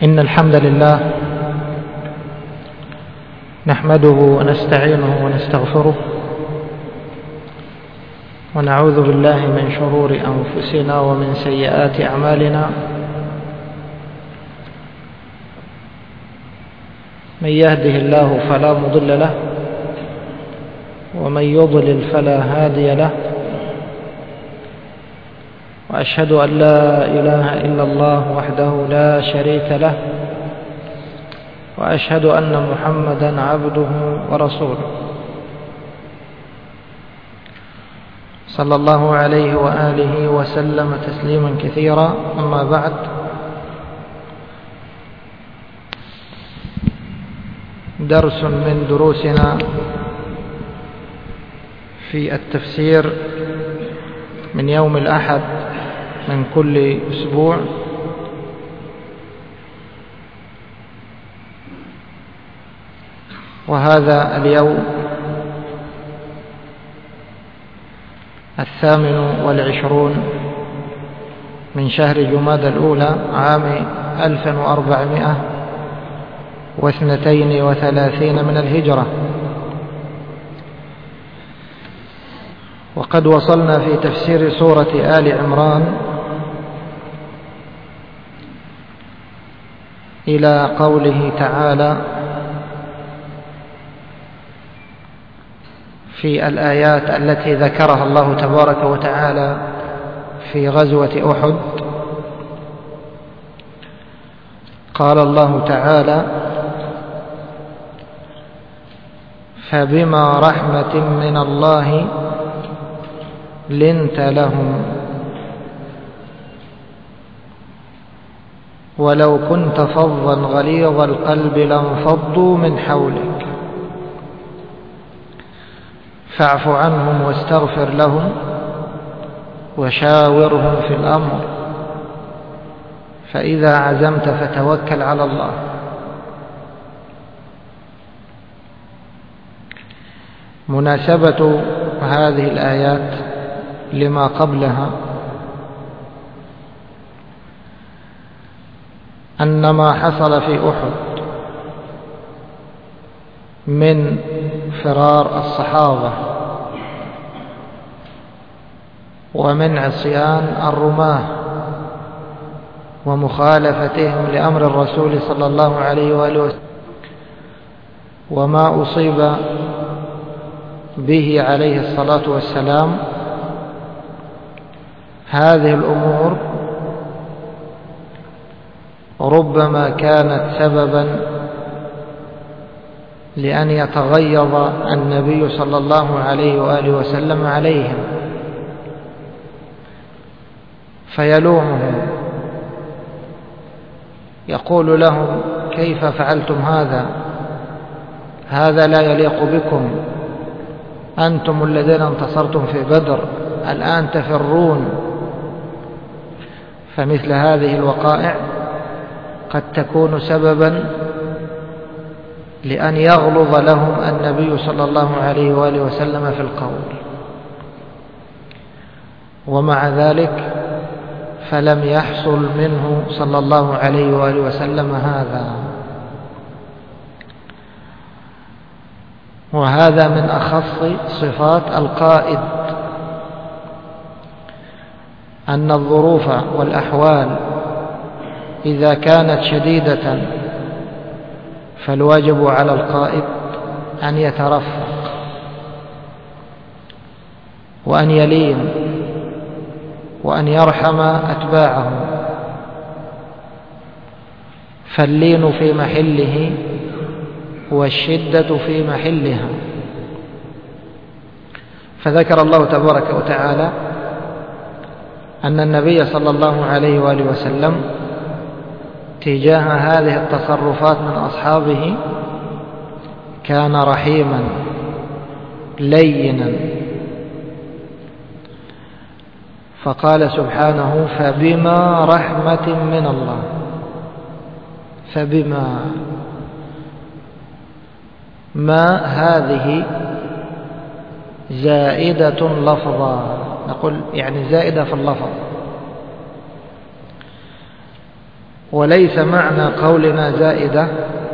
إن الحمد لله نحمده ونستعينه ونستغفره ونعوذ بالله من شرور أنفسنا ومن سيئات أعمالنا. من يهده الله فلا مضل له ومن يضلل فلا هادي له، وأشهد أن لا إله إلا الله وحده لا شريك له، وأشهد أن محمدا عبده ورسوله صلى الله عليه وآله وسلم تسليما كثيرا. أما بعد، درس من دروسنا في التفسير من يوم الأحد من كل أسبوع، وهذا اليوم 28 من شهر جمادى الأولى عام 1432 من الهجرة. وقد وصلنا في تفسير سورة آل عمران إلى قوله تعالى في الآيات التي ذكرها الله تبارك وتعالى في غزوة أحد. قال الله تعالى: فبما رحمة من الله لنت لهم ولو كنت فظا غليظ القلب لانفضوا من حولك فاعف عنهم واستغفر لهم وشاورهم في الأمر فإذا عزمت فتوكل على الله. مناسبة هذه الآيات لما قبلها أن ما حصل في أحد من فرار الصحابة ومن عصيان الرماة ومخالفتهم لأمر الرسول صلى الله عليه وآله وسلم وما أصيب به عليه الصلاة والسلام، هذه الأمور ربما كانت سببا لأن يتغيظ النبي صلى الله عليه وآله وسلم عليهم فيلومهم، يقول لهم: كيف فعلتم هذا؟ هذا لا يليق بكم، أنتم الذين انتصرتم في بدر، الآن تفرون. فمثل هذه الوقائع قد تكون سببا لأن يغلظ لهم النبي صلى الله عليه وآله وسلم في القول، ومع ذلك فلم يحصل منه صلى الله عليه وآله وسلم هذا. وهذا من أخص صفات القائد، أن الظروف والأحوال إذا كانت شديدة فالواجب على القائد أن يترفق وأن يلين وأن يرحم أتباعه، فاللين في محله والشدة في محلها. فذكر الله تبارك وتعالى أن النبي صلى الله عليه وآله وسلم تجاه هذه التصرفات من أصحابه كان رحيما لينا، فقال سبحانه: فبما رحمة من الله. فبما ما هذه زائدة لفظا، نقول يعني زائدة في اللفظ، وليس معنى قولنا زائدة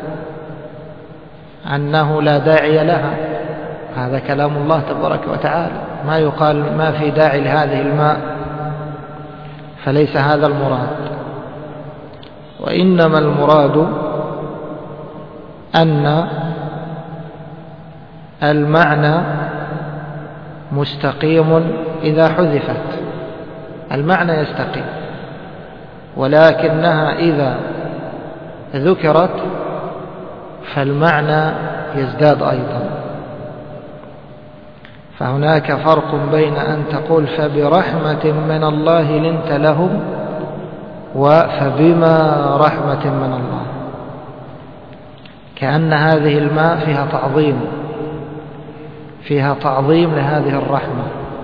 أنه لا داعي لها، هذا كلام الله تبارك وتعالى، ما يقال ما في داعي لهذه الماء، فليس هذا المراد. وإنما المراد أن المعنى مستقيم إذا حذفت، المعنى يستقيم، ولكنها إذا ذكرت فالمعنى يزداد أيضا. فهناك فرق بين أن تقول فبرحمة من الله لنت لهم وفبما رحمة من الله، كأن هذه الماء فيها تعظيم لهذه الرحمة،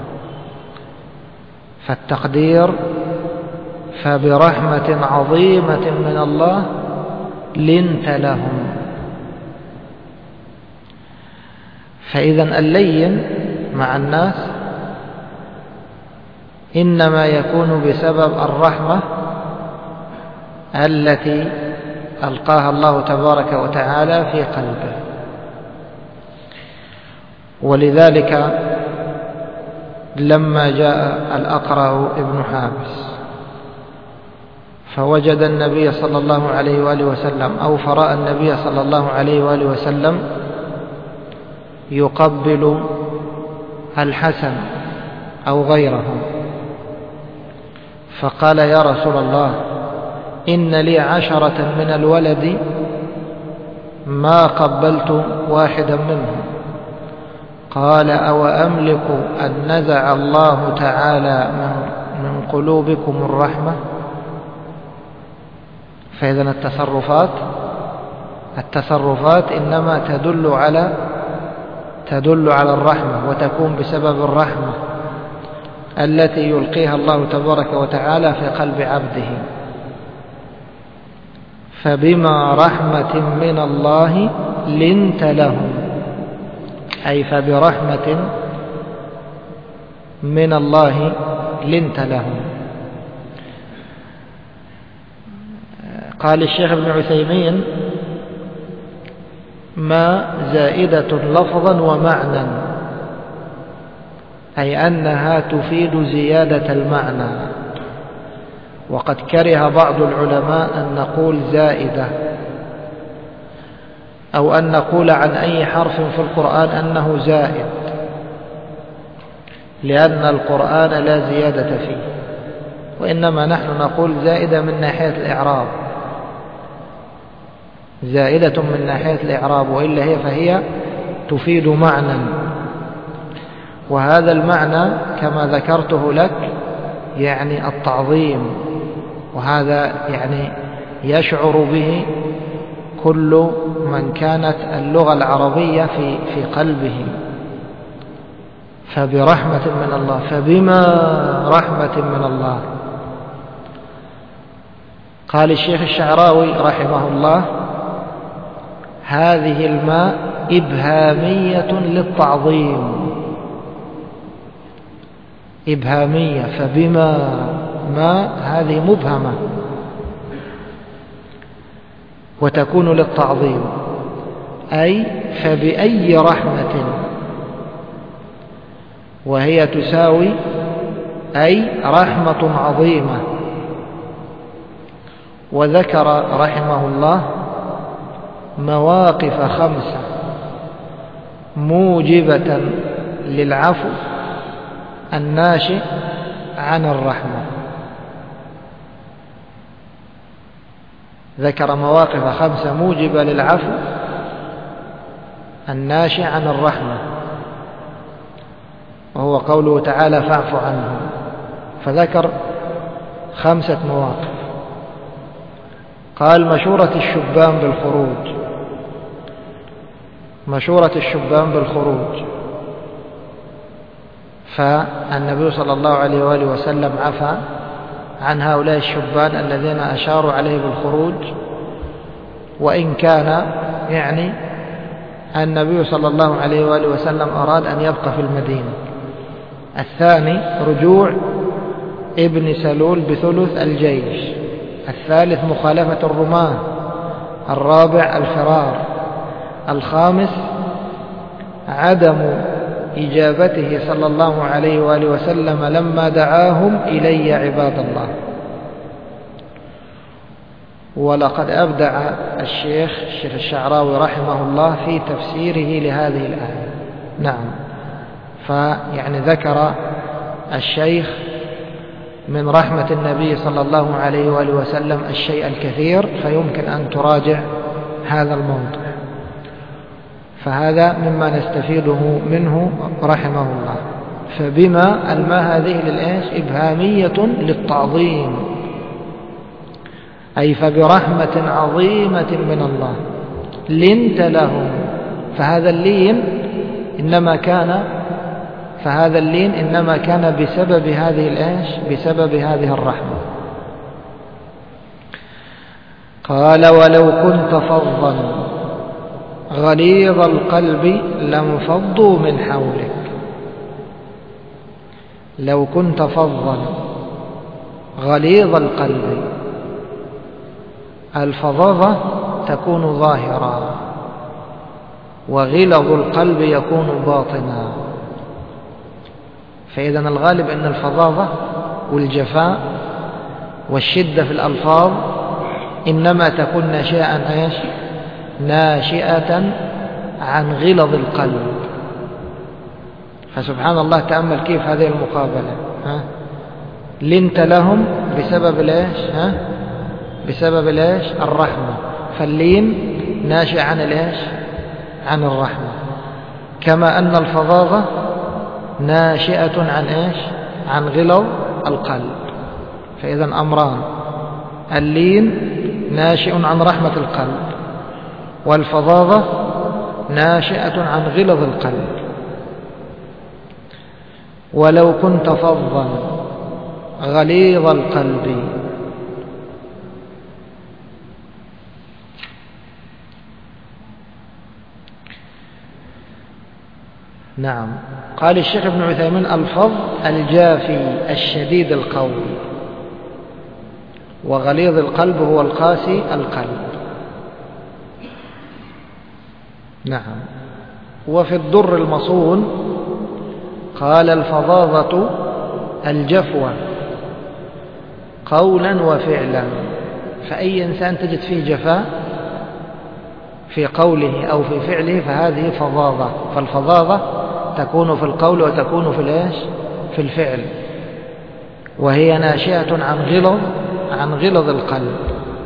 فالتقدير فبرحمة عظيمة من الله لنت لهم. فإذا اللين مع الناس إنما يكون بسبب الرحمة التي ألقاها الله تبارك وتعالى في قلبه. ولذلك لما جاء الأقرع ابن حابس فوجد النبي صلى الله عليه وآله وسلم أو فرأى النبي صلى الله عليه وآله وسلم يقبل الحسن أو غيره، فقال يا رسول الله إن لي 10 من الولد ما قبلت واحدا منهم. قال أو أملك أن نزع الله تعالى من قلوبكم الرحمة؟ فإذا التصرفات إنما تدل على الرحمة، وتكون بسبب الرحمة التي يلقيها الله تبارك وتعالى في قلب عبده. فبما رحمة من الله لنت لهم، أي فبرحمة من الله لنت لهم. قال الشيخ ابن عثيمين ما زائدة لفظا ومعنى، أي أنها تفيد زيادة المعنى. وقد كره بعض العلماء أن نقول زائدة، أو أن نقول عن أي حرف في القرآن أنه زائد، لأن القرآن لا زيادة فيه، وإنما نحن نقول زائدة من ناحية الإعراب، زائدة من ناحية الإعراب، وإلا فهي تفيد معنى، وهذا المعنى كما ذكرته لك يعني التعظيم، وهذا يعني يشعر به كل من كانت اللغة العربية في قلبه. فبرحمة من الله، فبما رحمة من الله. قال الشيخ الشعراوي رحمه الله هذه الماء إبهامية للتعظيم، إبهامية، فبما ما هذه مبهمة وتكون للتعظيم، أي فبأي رحمة، وهي تساوي أي رحمة عظيمة. وذكر رحمه الله مواقف 5 موجبة للعفو الناشئ عن الرحمة. ذكر مواقف 5 موجبة للعفو الناشئ عن الرحمة، وهو قوله تعالى فاعف عنهم، فذكر 5 مواقف. قال مشورة الشبان بالخروج، مشورة الشبان بالخروج، فالنبي صلى الله عليه وآله وسلم عفى عن هؤلاء الشبان الذين أشاروا عليه بالخروج، وإن كان يعني النبي صلى الله عليه وآله وسلم أراد أن يبقى في المدينة. الثاني رجوع ابن سلول بثلث الجيش، الثالث مخالفة الرماة، الرابع الفرار، الخامس عدم إجابته صلى الله عليه وآله وسلم لما دعاهم إلي عباد الله. ولقد أبدع الشيخ الشعراوي رحمه الله في تفسيره لهذه الآية. نعم، فيعني ذكر الشيخ من رحمة النبي صلى الله عليه وآله وسلم الشيء الكثير، فيمكن أن تراجع هذا الموضوع، فهذا مما نستفيده منه رحمه الله. فبما الماء هذه للإيش؟ إبهامية للتعظيم، أي فبرحمة عظيمة من الله لنت لهم. فهذا اللين إنما كان بسبب هذه الإيش؟ بسبب هذه الرحمة. قال ولو كنت فظا غليظ القلب لانفضوا من حولك. لو كنت فظا غليظ القلب، الفظاظة تكون ظاهرة، وغلظ القلب يكون باطنا. فإذا الغالب أن الفظاظة والجفاء والشدة في الألفاظ إنما تكون ناشئة عن غلظ القلب. فسبحان الله، تأمل كيف هذه المقابلة. لنت لهم بسبب الإيش؟ الرحمة. فاللين ناشئ عن الرحمة، كما أن الفظاظة ناشئة عن غلظ القلب. فإذا أمران: اللين ناشئ عن رحمة القلب، والفظاظة ناشئة عن غلظ القلب. ولو كنت فظا غليظ القلب. نعم، قال الشيخ ابن عثيمين: الفظ الجافي الشديد القول، وغليظ القلب هو القاسي القلب. نعم. وفي الدر المصون قال: الفظاظة الجفوة قولا وفعلا. فأي إنسان تجد فيه جفاء في قوله أو في فعله فهذه فظاظة. فالفظاظة تكون في القول وتكون في الفعل، وهي ناشئة عن غلظ القلب.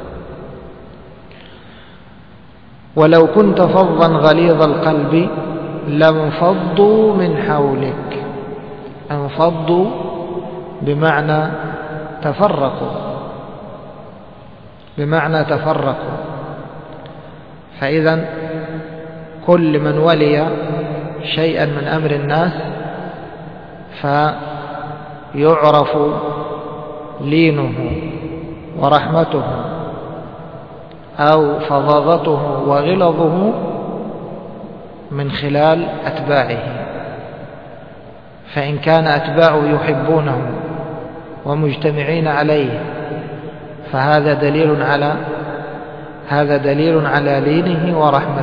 ولو كنت فظا غليظ القلب لانفضوا من حولك. انفضوا بمعنى تفرقوا. فإذا كل من ولي شيئا من أمر الناس فيعرف لينه ورحمته أو فظاظته وغلظه من خلال أتباعه. فإن كان أتباعه يحبونه ومجتمعين عليه فهذا دليل على لينه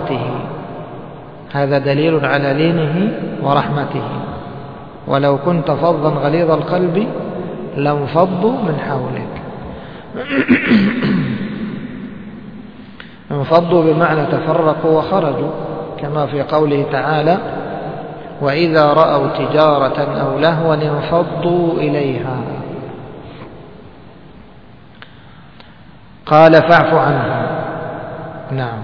ورحمته. ولو كنت فظا غليظ القلب لانفضوا من حولك. انفضوا بمعنى تفرقوا وخرجوا، كما في قوله تعالى: وإذا رأوا تجارة أو لهوا انفضوا إليها. قال: فاعف عنهم. نعم،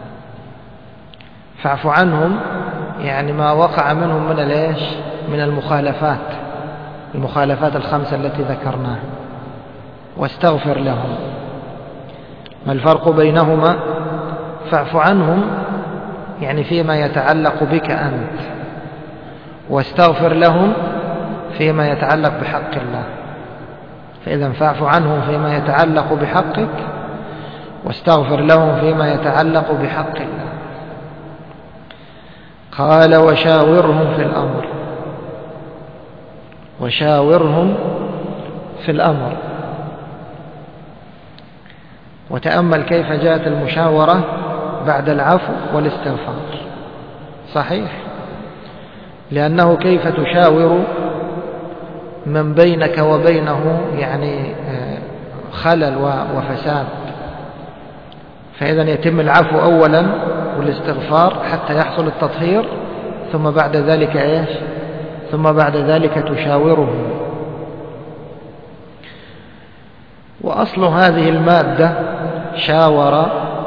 فاعف عنهم يعني ما وقع منهم من المخالفات الخمسة التي ذكرناها، واستغفر لهم. ما الفرق بينهما؟ فاعف عنهم يعني فيما يتعلق بك أنت، واستغفر لهم فيما يتعلق بحق الله. فإذا فاعف عنهم فيما يتعلق بحقك، واستغفر لهم فيما يتعلق بحق الله. قال: وشاورهم في الأمر. وتأمل كيف جاءت المشاورة بعد العفو والاستغفار. صحيح، لأنه كيف تشاور من بينك وبينه يعني خلل وفساد، فإذا يتم العفو أولا والاستغفار حتى يحصل التطهير، ثم بعد ذلك إيش؟ ثم بعد ذلك تشاوره. وأصل هذه المادة شاور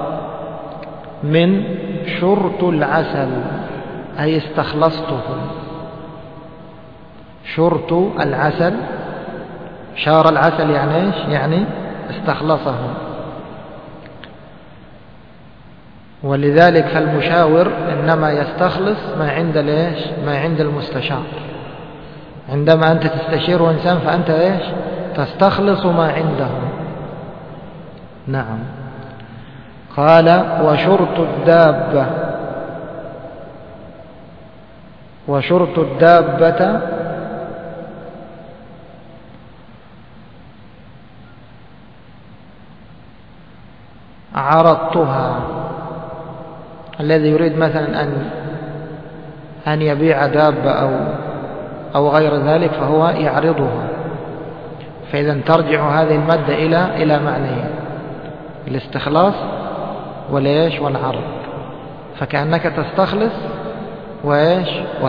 من شرط العسل، أي استخلصته. شرط العسل، شار العسل يعني إيش؟ يعني استخلصه. ولذلك فالمشاور إنما يستخلص ما عند ليش؟ ما عند المستشار. عندما أنت تستشير إنسان فأنت إيش؟ تستخلص ما عنده. نعم. قال وشرط الدابة، وشرط الدابة عرضتها. الذي يريد مثلا أن يبيع دابة أو غير ذلك فهو يعرضها، فإذا ترجع هذه المادة إلى معنيين: الاستخلاص والإيش؟ والعرض. فكأنك تستخلص وإيش؟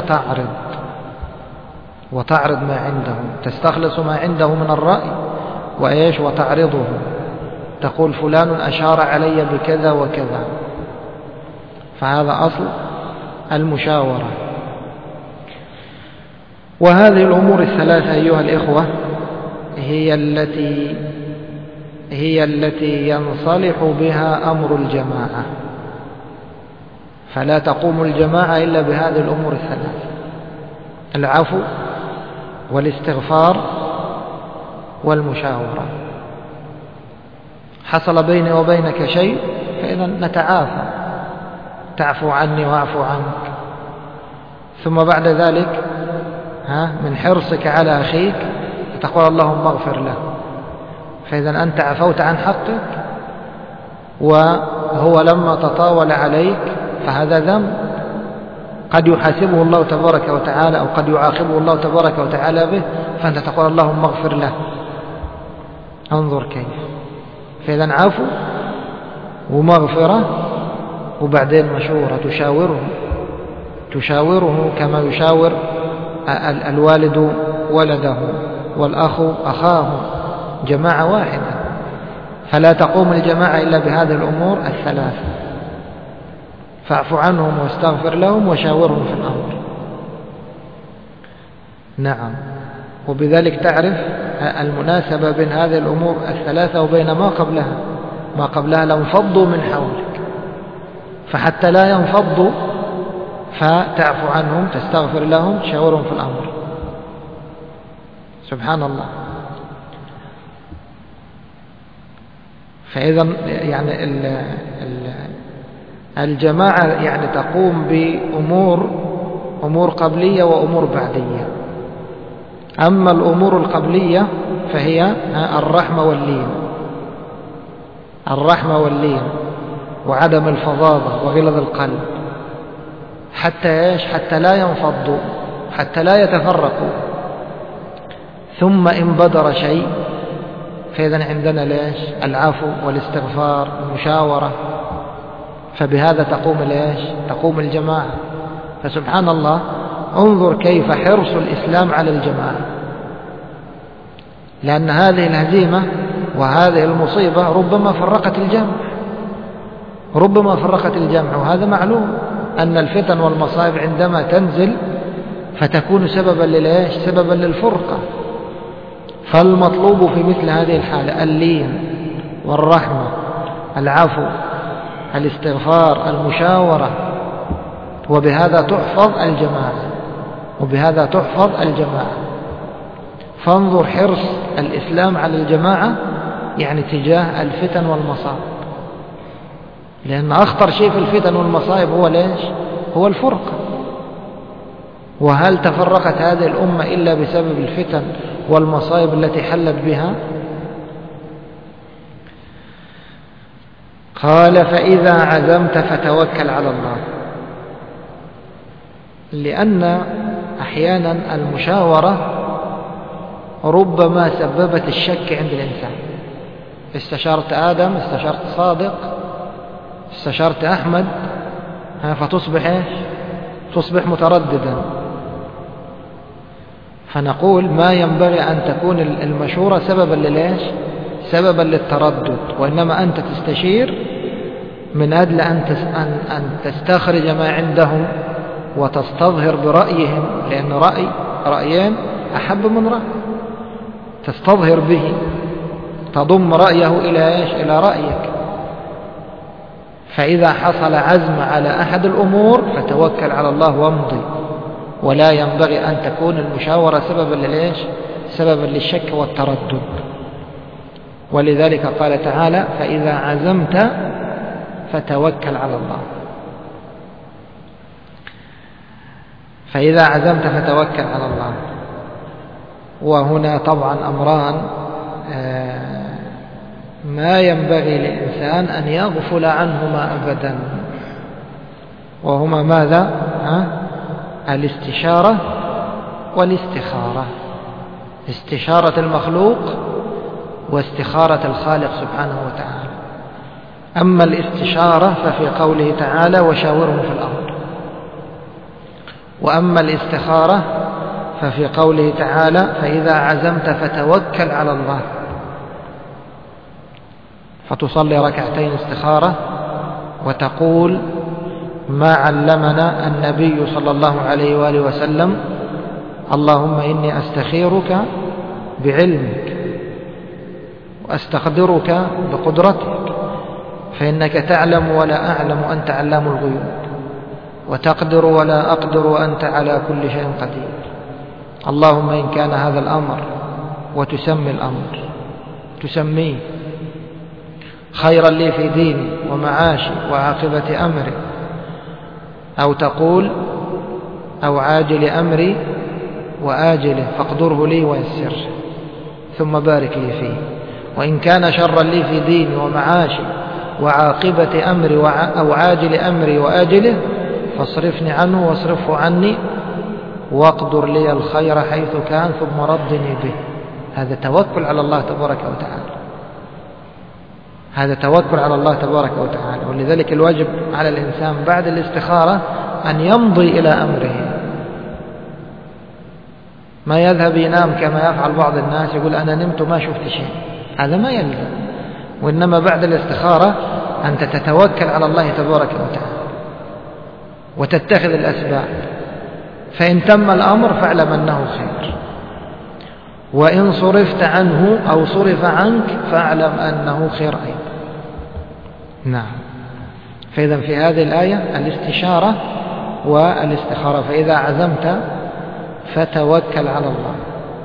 وتعرض ما عنده. تستخلص ما عنده من الرأي وإيش؟ وتعرضه. تقول فلان أشار علي بكذا وكذا. فهذا أصل المشاورة. وهذه الأمور الثلاثة أيها الإخوة هي التي ينصلح بها أمر الجماعة. فلا تقوم الجماعة إلا بهذه الأمور الثلاثة: العفو والاستغفار والمشاورة. حصل بيني وبينك شيء فإذا نتعافى، تعفو عني وأعفو عنك. ثم بعد ذلك من حرصك على أخيك تقول اللهم اغفر له. فإذا أنت عفوت عن حقك وهو لما تطاول عليك فهذا ذنب قد يحاسبه الله تبارك وتعالى أو قد يعاقبه الله تبارك وتعالى به، فأنت تقول اللهم اغفر له. انظر كيف. فإذا عفو ومغفرة وبعدين مشورة. تشاوره كما يشاور الوالد ولده والأخ أخاه، جماعة واحدة. فلا تقوم الجماعة إلا بهذه الأمور الثلاثة: فاعف عنهم واستغفر لهم وشاورهم في الأمر. نعم. وبذلك تعرف المناسبة بين هذه الأمور الثلاثة وبين ما قبلها. ما قبلها لانفضوا من حولك، فحتى لا ينفضوا فتعفو عنهم، تستغفر لهم، تشاورهم في الأمر. سبحان الله. فإذا يعني الجماعة يعني تقوم بأمور قبلية وأمور بعدية. أما الأمور القبلية فهي الرحمة واللين وعدم الفظاظة وغلظ القلب، حتى لا ينفضوا، حتى لا يتفرقوا. ثم إن بدر شيء فإذا عندنا ليش؟ العفو والاستغفار والمشاورة. فبهذا تقوم الجماعة. فسبحان الله، انظر كيف حرص الإسلام على الجماعة، لأن هذه الهزيمة وهذه المصيبة ربما فرقت الجمع. وهذا معلوم أن الفتن والمصائب عندما تنزل فتكون سببا للفرقة. فالمطلوب في مثل هذه الحالة اللين والرحمة، العفو، الاستغفار، المشاورة. وبهذا تحفظ الجماعة. فانظر حرص الإسلام على الجماعة يعني تجاه الفتن والمصائب، لأن أخطر شيء في الفتن والمصائب هو الفرقة. وهل تفرقت هذه الأمة إلا بسبب الفتن والمصائب التي حلت بها؟ قال فإذا عزمت فتوكل على الله. لأن أحيانا المشاورة ربما سببت الشك عند الإنسان. استشارت آدم، استشارت صادق، استشارت أحمد، فتصبح إيش؟ تصبح مترددا. فنقول ما ينبغي أن تكون المشورة سببا للإيش؟ سببا للتردد، وإنما أنت تستشير من أجل أن تستخرج ما عندهم وتستظهر برأيهم، لأن رأيين أحب من رأي، تستظهر به، تضم رأيه إلى إيش؟ إلى رأيك. فإذا حصل عزم على أحد الأمور فتوكل على الله وامضي، ولا ينبغي أن تكون المشاورة سببا للإيش؟ سببا للشك والتردد. ولذلك قال تعالى فإذا عزمت فتوكل على الله. فإذا عزمت فتوكل على الله. وهنا طبعا أمران ما ينبغي للإنسان أن يغفل عنهما أبدا، وهما ماذا؟ الاستشارة والاستخارة. استشارة المخلوق واستخارة الخالق سبحانه وتعالى. أما الاستشارة ففي قوله تعالى وشاورهم في الأمر، وأما الاستخارة ففي قوله تعالى فإذا عزمت فتوكل على الله. فتصلي ركعتين استخارة وتقول ما علمنا النبي صلى الله عليه وآله وسلم اللهم إني أستخيرك بعلمك وأستقدرك بقدرتك فإنك تعلم ولا أعلم وأنت علام الغيوب، وتقدر ولا أقدر وأنت على كل شيء قدير. اللهم إن كان هذا الأمر، وتسمي الأمر، تسميه خيرا لي في ديني ومعاشي وعاقبة أمري، أو تقول أو عاجل أمري وآجله فاقدره لي ويسر ثم بارك لي فيه. وإن كان شرا لي في ديني ومعاشي وعاقبة أمري أو عاجل أمري وآجله فاصرفني عنه واصرفه عني واقدر لي الخير حيث كان ثم ردني به. هذا توكل على الله تبارك وتعالى، هذا توكل على الله تبارك وتعالى. ولذلك الواجب على الإنسان بعد الاستخارة أن يمضي إلى أمره، ما يذهب ينام كما يفعل بعض الناس، يقول أنا نمت ما شفت شيء، هذا ما يلزم. وإنما بعد الاستخارة أنت تتوكل على الله تبارك وتعالى وتتخذ الأسباب، فإن تم الأمر فاعلم أنه خير، وإن صرفت عنه أو صرف عنك فاعلم أنه خير أيضا. نعم. فإذا في هذه الآية الاستشارة والاستخارة. فإذا عزمت فتوكل على الله.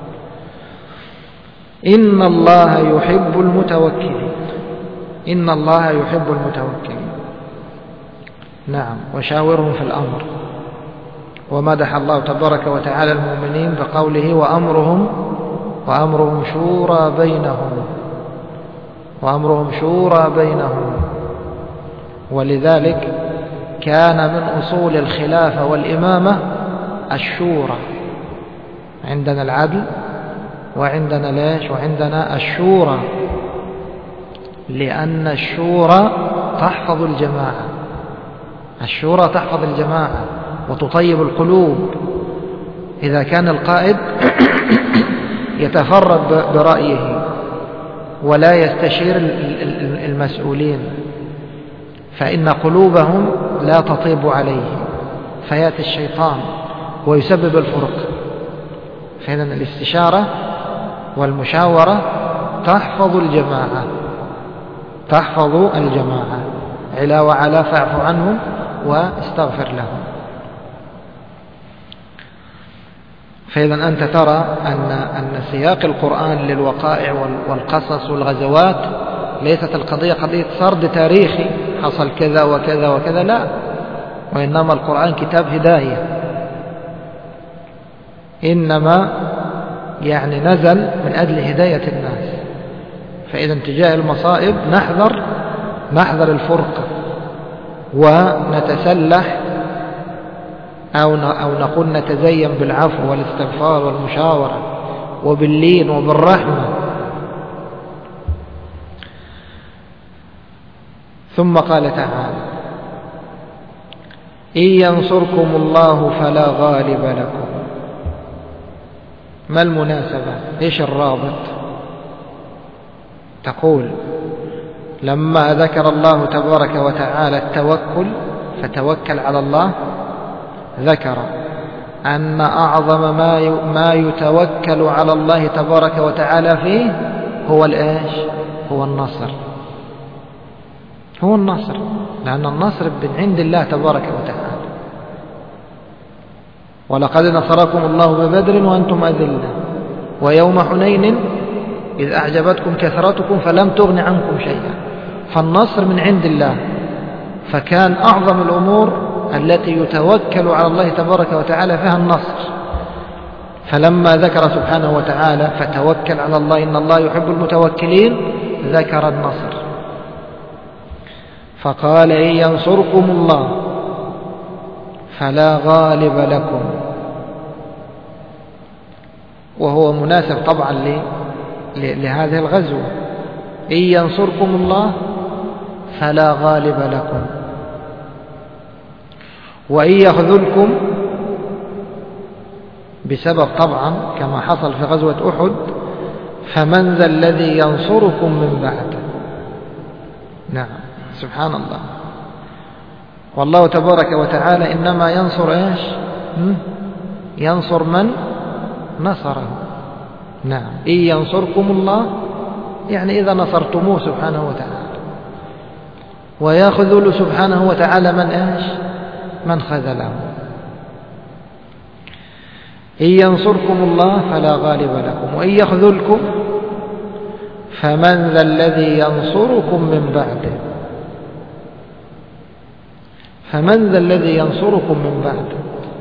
إن الله يحب المتوكلين. إن الله يحب المتوكلين. نعم. وشاورهم في الأمر. ومدح الله تبارك وتعالى المؤمنين بقوله وأمرهم شورى بينهم. وأمرهم شورى بينهم. ولذلك كان من أصول الخلافة والإمامة الشورى. عندنا العدل وعندنا ليش؟ وعندنا الشورى، لأن الشورى تحفظ الجماعة. الشورى تحفظ الجماعة وتطيب القلوب. إذا كان القائد يتفرد برأيه ولا يستشير المسؤولين فإن قلوبهم لا تطيب عليه، فيأتي الشيطان ويسبب الفرق. فإذا الاستشارة والمشاورة تحفظ الجماعة، تحفظ الجماعة. علا وعلا فاعف عنهم واستغفر لهم. فإذا أنت ترى أن سياق القرآن للوقائع والقصص والغزوات ليست القضية قضية سرد تاريخي حصل كذا وكذا وكذا، لا، وإنما القرآن كتاب هداية، إنما يعني نزل من أجل هداية الناس. فإذا تجاه المصائب نحذر نحذر الفرقة ونتسلح أو نقول نتزين بالعفو والاستغفار والمشاورة وباللين وبالرحمة. ثم قال تعالى: إن ينصركم الله فلا غالب لكم. ما المناسبة؟ إيش الرابط؟ تقول: لما ذكر الله تبارك وتعالى التوكل فتوكل على الله، ذكر أن أعظم ما يتوكل على الله تبارك وتعالى فيه هو الإيش؟ هو النصر. هو النصر، لأن النصر من عند الله تبارك وتعالى. ولقد نصركم الله ببدر وأنتم أذلة ويوم حنين إذ أعجبتكم كثرتكم فلم تغن عنكم شيئا. فالنصر من عند الله، فكان أعظم الأمور التي يتوكل على الله تبارك وتعالى فيها النصر. فلما ذكر سبحانه وتعالى فتوكل على الله إن الله يحب المتوكلين، ذكر النصر فقال: إن ينصركم الله فلا غالب لكم. وهو مناسب طبعا لهذه الغزوة. إن ينصركم الله فلا غالب لكم، وإن يخذلكم، بسبب طبعا كما حصل في غزوة أحد: فمن ذا الذي ينصركم من بعده. نعم، سبحان الله. والله تبارك وتعالى إنما ينصر إيش؟ ينصر من نصره. نعم، إن ينصركم الله يعني إذا نصرتموه سبحانه وتعالى. ويخذل سبحانه وتعالى من إيش؟ من خذله. إن ينصركم الله فلا غالب لكم، وإن يخذلكم فمن ذا الذي ينصركم من بعده. فمن ذا الذي ينصركم من بعده؟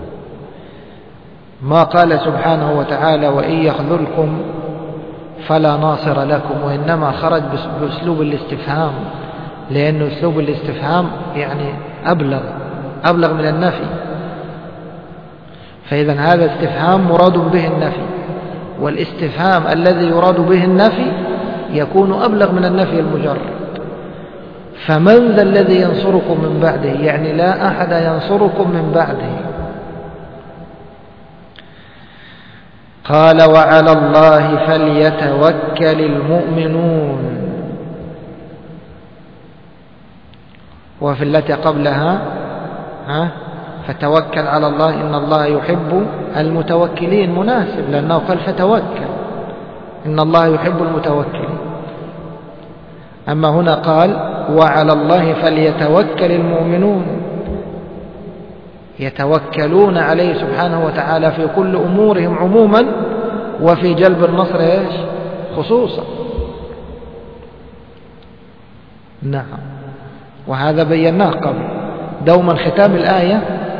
ما قال سبحانه وتعالى: وإن يخذلكم فلا ناصر لكم، وإنما خرج بأسلوب الاستفهام، لأن أسلوب الاستفهام يعني أبلغ من النفي. فإذا هذا استفهام مراد به النفي، والاستفهام الذي يراد به النفي يكون أبلغ من النفي المجرد. فمن ذا الذي ينصركم من بعده، يعني لا أحد ينصركم من بعده. قال: وعلى الله فليتوكل المؤمنون. وفي التي قبلها فتوكل على الله إن الله يحب المتوكلين، مناسب لأنه قال فتوكل إن الله يحب المتوكلين. أما هنا قال: وعلى الله فليتوكل المؤمنون، يتوكلون عليه سبحانه وتعالى في كل أمورهم عموما، وفي جلب النصر إيش؟ خصوصا. نعم، وهذا بيناه قبل. دوما ختام الآية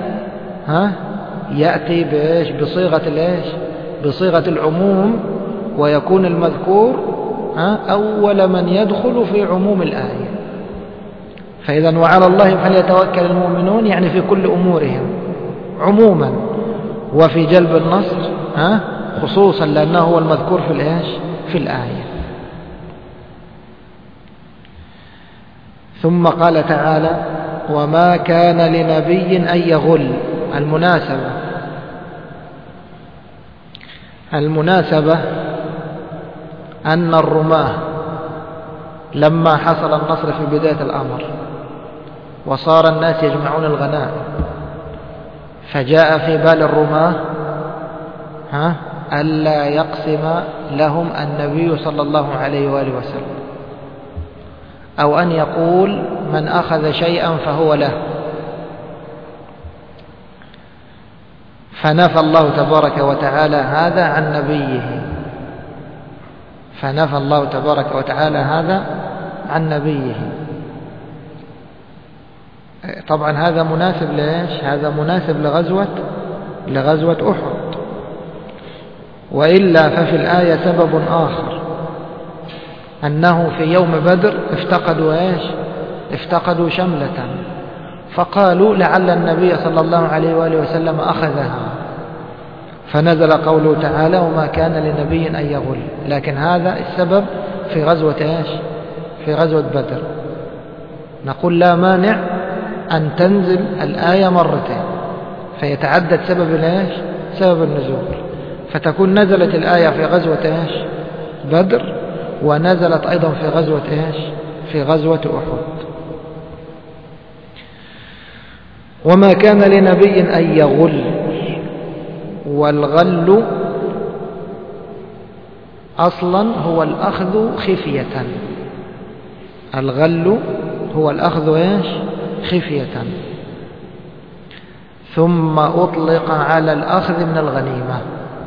يأتي بإيش؟ بصيغة الإيش؟ بصيغة العموم، ويكون المذكور أول من يدخل في عموم الآية. فإذا وعلى الله فليتوكل المؤمنون يعني في كل أمورهم عموما، وفي جلب النصر خصوصا، لأنه هو المذكور في الإيش؟ في الآية. ثم قال تعالى: وما كان لنبي أن يغل. المناسبة أن الرماة لما حصل النصر في بداية الأمر وصار الناس يجمعون الغنائم، فجاء في بال الرماة ألا يقسم لهم النبي صلى الله عليه وآله وسلم، أو أن يقول من أخذ شيئا فهو له. فنفى الله تبارك وتعالى هذا عن نبيه، فنفى الله تبارك وتعالى هذا عن نبيه. طبعا هذا مناسب لإيش؟ هذا مناسب لغزوة أحد. وإلا ففي الآية سبب آخر، أنه في يوم بدر افتقدوا إيش؟ افتقدوا شملة، فقالوا لعل النبي صلى الله عليه وآله وسلم أخذها، فنزل قوله تعالى وما كان لنبي أن يغل. لكن هذا السبب في غزوة إيش؟ في غزوة بدر. نقول لا مانع أن تنزل الآية مرتين فيتعدد سبب الإيش؟ سبب النزول، فتكون نزلت الآية في غزوة إيش؟ بدر، ونزلت أيضا في غزوة إيش؟ في غزوة أحد. وما كان لنبي أن يغل، والغل أصلا هو الأخذ خفية. الغل هو الأخذ إيش؟ خفية، ثم أطلق على الأخذ من الغنيمة.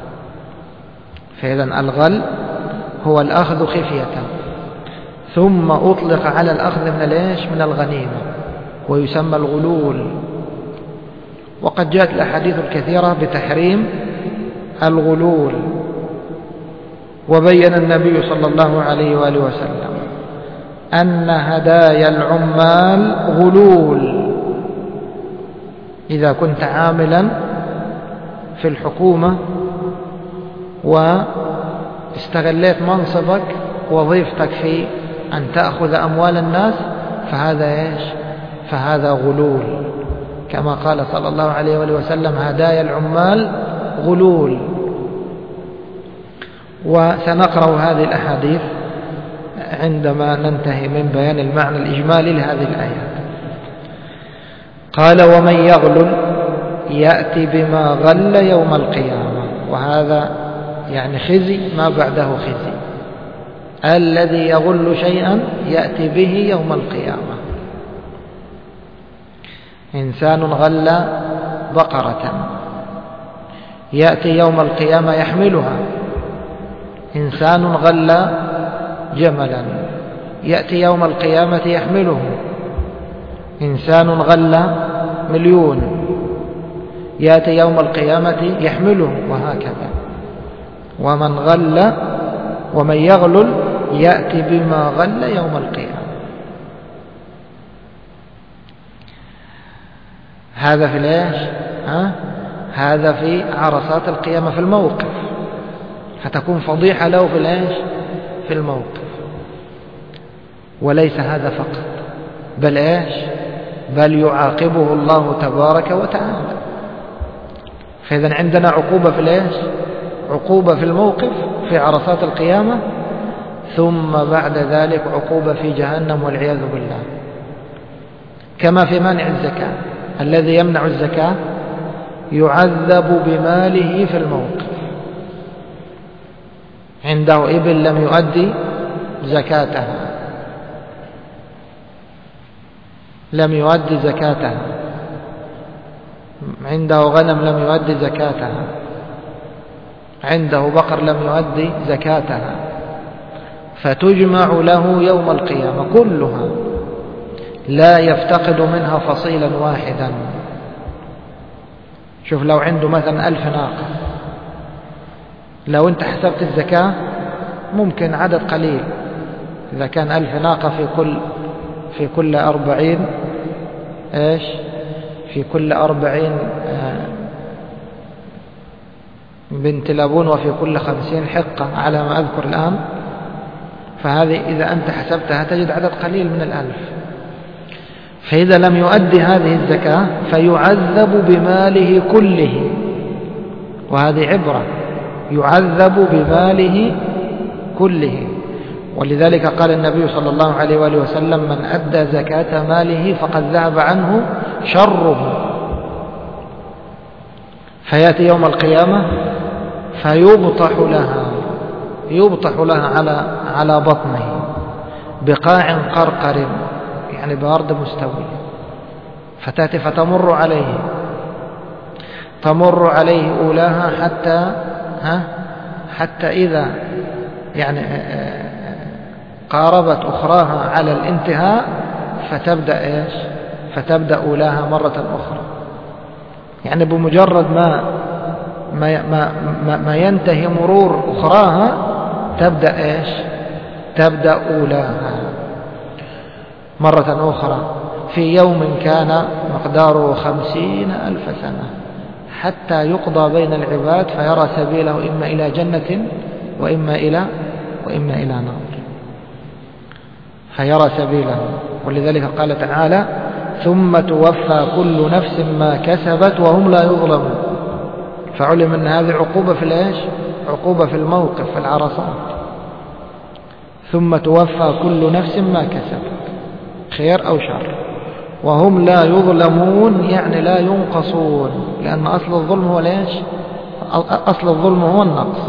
فإذا الغل هو الأخذ خفية، ثم أطلق على الأخذ من الإيش؟ من الغنيمة، ويسمى الغلول. وقد جاءت الأحاديث الكثيرة بتحريم الغلول. وبين النبي صلى الله عليه وآله وسلم أن هدايا العمال غلول. إذا كنت عاملا في الحكومة واستغليت منصبك وظيفتك في أن تأخذ أموال الناس، فهذا إيش؟ فهذا غلول، كما قال صلى الله عليه وآله وسلم هدايا العمال غلول. وسنقرأ هذه الأحاديث عندما ننتهي من بيان المعنى الإجمالي لهذه الآيات. قال ومن يغلل يأتي بما غل يوم القيامة. وهذا يعني خزي ما بعده خزي. الذي يغل شيئا يأتي به يوم القيامة. إنسان غل بقرة يأتي يوم القيامة يحملها. إنسان غل جملا يأتي يوم القيامة يحمله. إنسان غل 1,000,000 يأتي يوم القيامة يحمله، وهكذا. ومن يغلل يأتي بما غل يوم القيامة. هذا في ليش؟ هذا في عرصات القيامة في الموقف، فتكون فضيحة له في ليش؟ في الموقف. وليس هذا فقط، بل إيش؟ بل يعاقبه الله تبارك وتعالى. فإذا عندنا عقوبة في ليش؟ عقوبة في الموقف في عرصات القيامة، ثم بعد ذلك عقوبة في جهنم والعياذ بالله. كما في مانع الزكاة، الذي يمنع الزكاة يعذب بماله في الموقف. عنده إبل لم يؤدي زكاتها، لم يؤدي زكاتها. عنده غنم لم يؤدي زكاتها. عنده بقر لم يؤدي زكاتها، فتجمع له يوم القيامة كلها، لا يفتقد منها فصيلا واحدا. شوف، لو عنده مثلا 1000 ناقة، لو انت حسبت الزكاة ممكن عدد قليل. إذا كان 1000 ناقة في كل 40 إيش؟ في كل 40 بنت لبون، وفي كل 50 حقة على ما أذكر الآن. فهذه إذا أنت حسبتها تجد عدد قليل من 1000. فإذا لم يؤدي هذه الزكاة فيعذب بماله كله، وهذه عبرة، يعذب بماله كله. ولذلك قال النبي صلى الله عليه وآله وسلم من أدى زكاة ماله فقد ذهب عنه شره. فيأتي يوم القيامة يبطح لها على بطنه بقاع قرقر، يعني بأرض مستوية، فتأتي فتمر عليه أولاها حتى إذا يعني قاربت أخراها على الانتهاء فتبدأ أولاها مرة أخرى. يعني بمجرد ما ينتهي مرور أخراها تبدأ أولاها. مرة أخرى في يوم كان مقداره 50,000 سنة حتى يقضى بين العباد فيرى سبيله إما إلى جنة وإما إلى نار، فيرى سبيله. ولذلك قال تعالى ثم توفى كل نفس ما كسبت وهم لا يظلمون. فعلم أن هذه عقوبة في الإيش؟ عقوبة في الموقف، في العرصات. ثم توفى كل نفس ما كسبت خير أو شر وهم لا يظلمون، يعني لا ينقصون، لأن أصل الظلم هو الإيش؟ أصل الظلم هو النقص.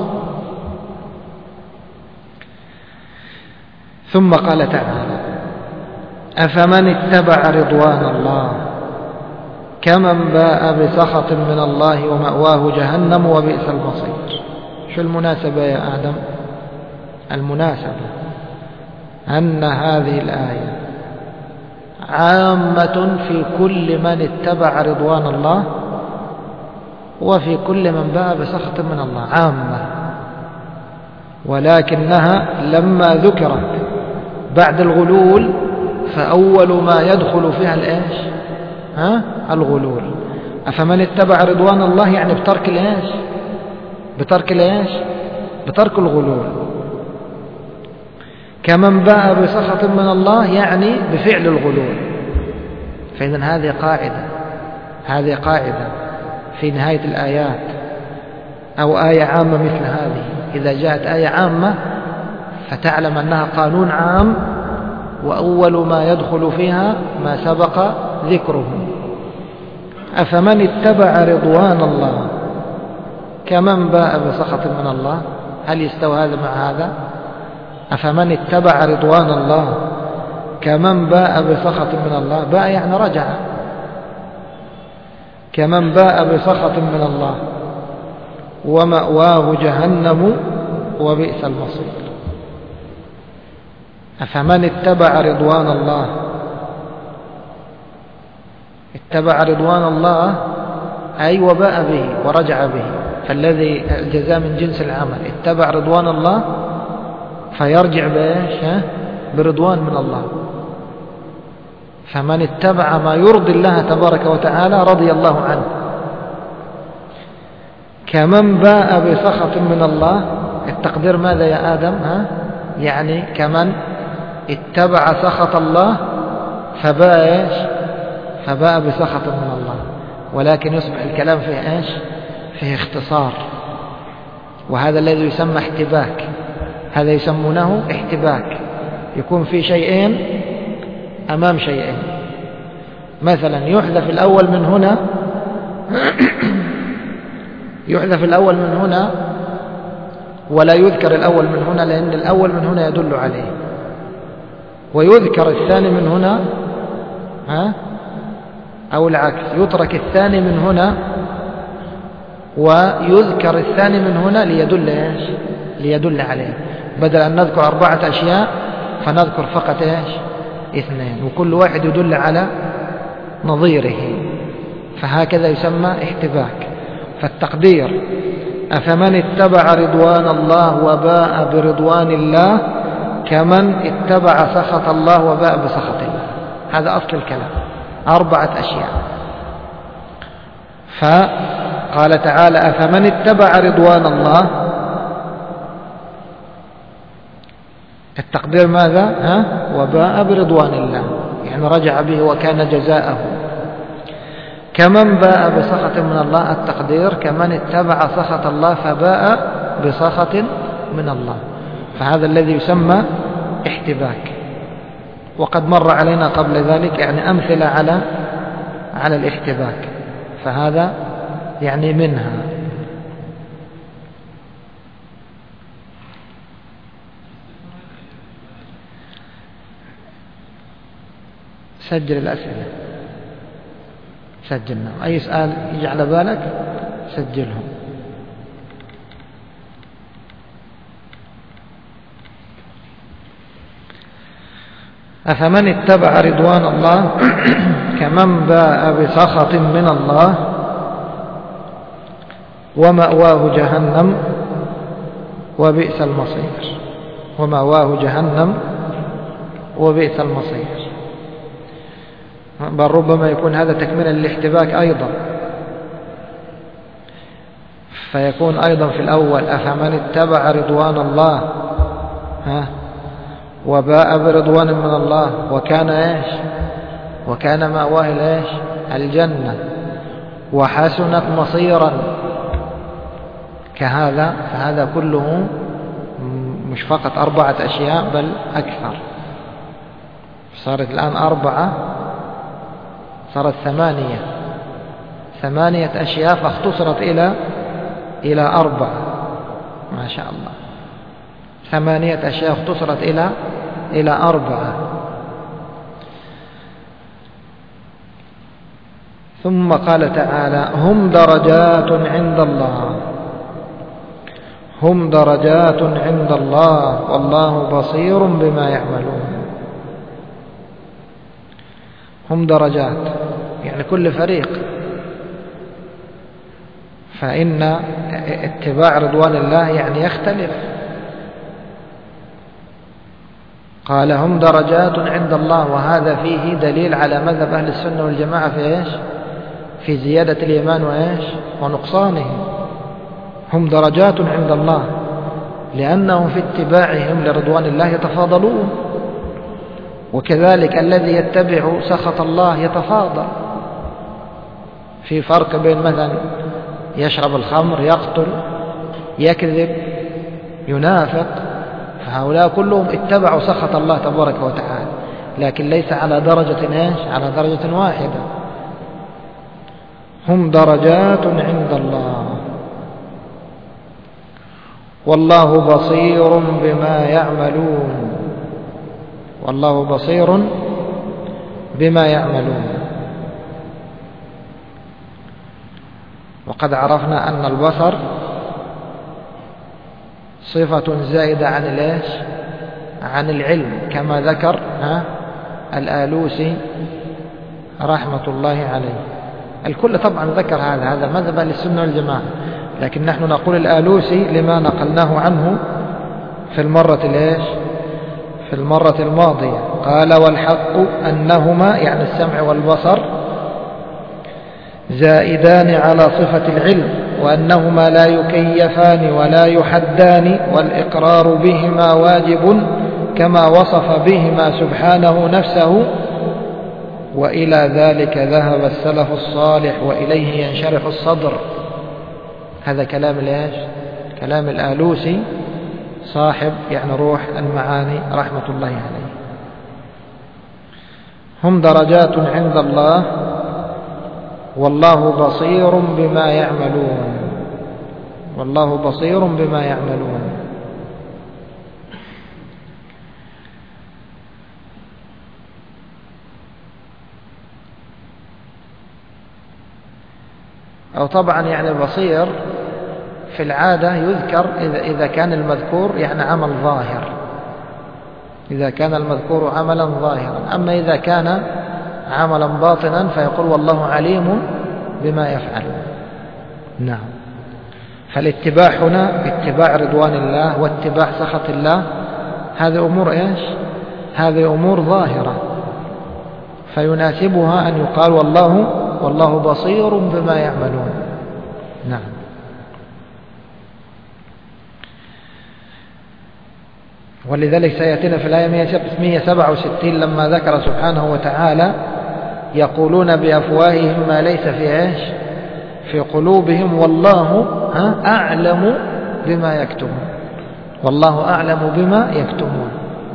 ثم قال تعالى أفمن اتبع رضوان الله كمن باء بسخط من الله ومأواه جهنم وبئس المصير. شو المناسبة يا آدم؟ المناسبة أن هذه الآية عامة في كل من اتبع رضوان الله وفي كل من باء بسخط من الله، عامة. ولكنها لما ذكرت بعد الغلول فأول ما يدخل فيها الإيش؟ الغلول. أفمن اتبع رضوان الله يعني بترك الإيش؟ بترك الغلول. كمن باء بسخط من الله يعني بفعل الغلول. فإذا هذه قاعدة في نهاية الآيات أو آية عامة مثل هذه، إذا جاءت آية عامة فتعلم أنها قانون عام وأول ما يدخل فيها ما سبق ذكره. أفمن اتبع رضوان الله كمن باء بسخط من الله، هل يستوى هذا مع هذا؟ أفمن اتبع رضوان الله كمن باء بسخط من الله، باء يعني رجع، كمن باء بسخط من الله ومأواه جهنم وبئس المصير. أفمن اتبع رضوان الله، اتبع رضوان الله أي وباء به ورجع به، فالذي الجزاء من جنس العمل. اتبع رضوان الله فيرجع بإيش؟ برضوان من الله. فمن اتبع ما يرضي الله تبارك وتعالى رضي الله عنه. كمن باء بسخط من الله، التقدير ماذا يا آدم؟ يعني كمن اتبع سخط الله فباء بسخط من الله. ولكن يصبح الكلام فيه إيش؟ فيه اختصار، وهذا الذي يسمى احتباك. هذا يسمونه احتباك، يكون في شيئين أمام شيئين. مثلا يحذف الأول من هنا يحذف الأول من هنا ولا يذكر الأول من هنا، لأن الأول من هنا يدل عليه، ويذكر الثاني من هنا أو العكس، يترك الثاني من هنا ويذكر الثاني من هنا ليدل عليه. بدل أن نذكر 4 أشياء فنذكر فقط 2، وكل واحد يدل على نظيره، فهكذا يسمى احتباك. فالتقدير أفمن اتبع رضوان الله وباء برضوان الله كمن اتبع سخط الله وباء بسخط الله. هذا أصل الكلام، 4 أشياء. فقال تعالى أفمن اتبع رضوان الله، التقدير ماذا؟ وباء برضوان الله، يعني رجع به وكان جزاءه. كمن باء بسخط من الله، التقدير كمن اتبع سخط الله فباء بسخط من الله. فهذا الذي يسمى احتباك. وقد مر علينا قبل ذلك يعني أمثلة على الاحتباك، فهذا يعني منها. سجل الأسئلة، سجلنا، أي سؤال يجي على بالك سجلهم. أفمن اتبع رضوان الله كمن باء بسخط من الله ومأواه جهنم وبئس المصير. ومأواه جهنم وبئس المصير. بل ربما يكون هذا تكميلا للاحتباك أيضا، فيكون أيضا في الأول أفمن اتبع رضوان الله وباء برضوان من الله وكان مأواه الجنة وحسنت مصيرا كهذا، فهذا كله مش فقط 4 أشياء بل أكثر. صارت الآن 4، صارت 8 أشياء فاختصرت إلى 4. ما شاء الله، 8 أشياء اختصرت إلى 4. ثم قال تعالى هم درجات عند الله والله بصير بما يعملون. هم درجات يعني كل فريق، فإن اتباع رضوان الله يعني يختلف. قال هم درجات عند الله، وهذا فيه دليل على مذهب أهل السنة والجماعة في زيادة الإيمان ونقصانه. هم درجات عند الله لأنهم في اتباعهم لرضوان الله يتفاضلون، وكذلك الذي يتبع سخط الله يتفاضل. في فرق بين مثلا يشرب الخمر، يقتل، يكذب، ينافق، فهؤلاء كلهم اتبعوا سخط الله تبارك وتعالى، لكن ليس على درجة واحدة. هم درجات عند الله والله بصير بما يعملون. والله بصير بما يعملون. وقد عرفنا أن البصر صفة زائدة عن العلم، كما ذكر الآلوسي رحمة الله عليه. الكل طبعا ذكر هذا مذهب للسنة والجماعة، لكن نحن نقول الآلوسي لما نقلناه عنه في المرة الماضية. قال والحق أنهما يعني السمع والبصر زائدان على صفة العلم، وأنهما لا يكيفان ولا يحدان، والإقرار بهما واجب كما وصف بهما سبحانه نفسه، وإلى ذلك ذهب السلف الصالح وإليه ينشرح الصدر. هذا كلام الآلوسي صاحب يعني روح المعاني رحمة الله عليه. هم درجات عند الله والله بصير بما يعملون. والله بصير بما يعملون. أو طبعا يعني بصير في العادة يذكر إذا كان المذكور يعني عمل ظاهر، إذا كان المذكور عملا ظاهرا. أما إذا كان عملا باطنا فيقول والله عليم بما يفعل. نعم. فالاتباع هنا اتباع رضوان الله واتباع سخط الله، هذه أمور هذه أمور ظاهرة، فيناسبها أن يقال والله بصير بما يعملون. نعم. ولذلك سيأتينا في الآية 167 لما ذكر سبحانه وتعالى يقولون بأفواههم ما ليس في قلوبهم والله أعلم بما يكتمون. والله أعلم بما يكتمون.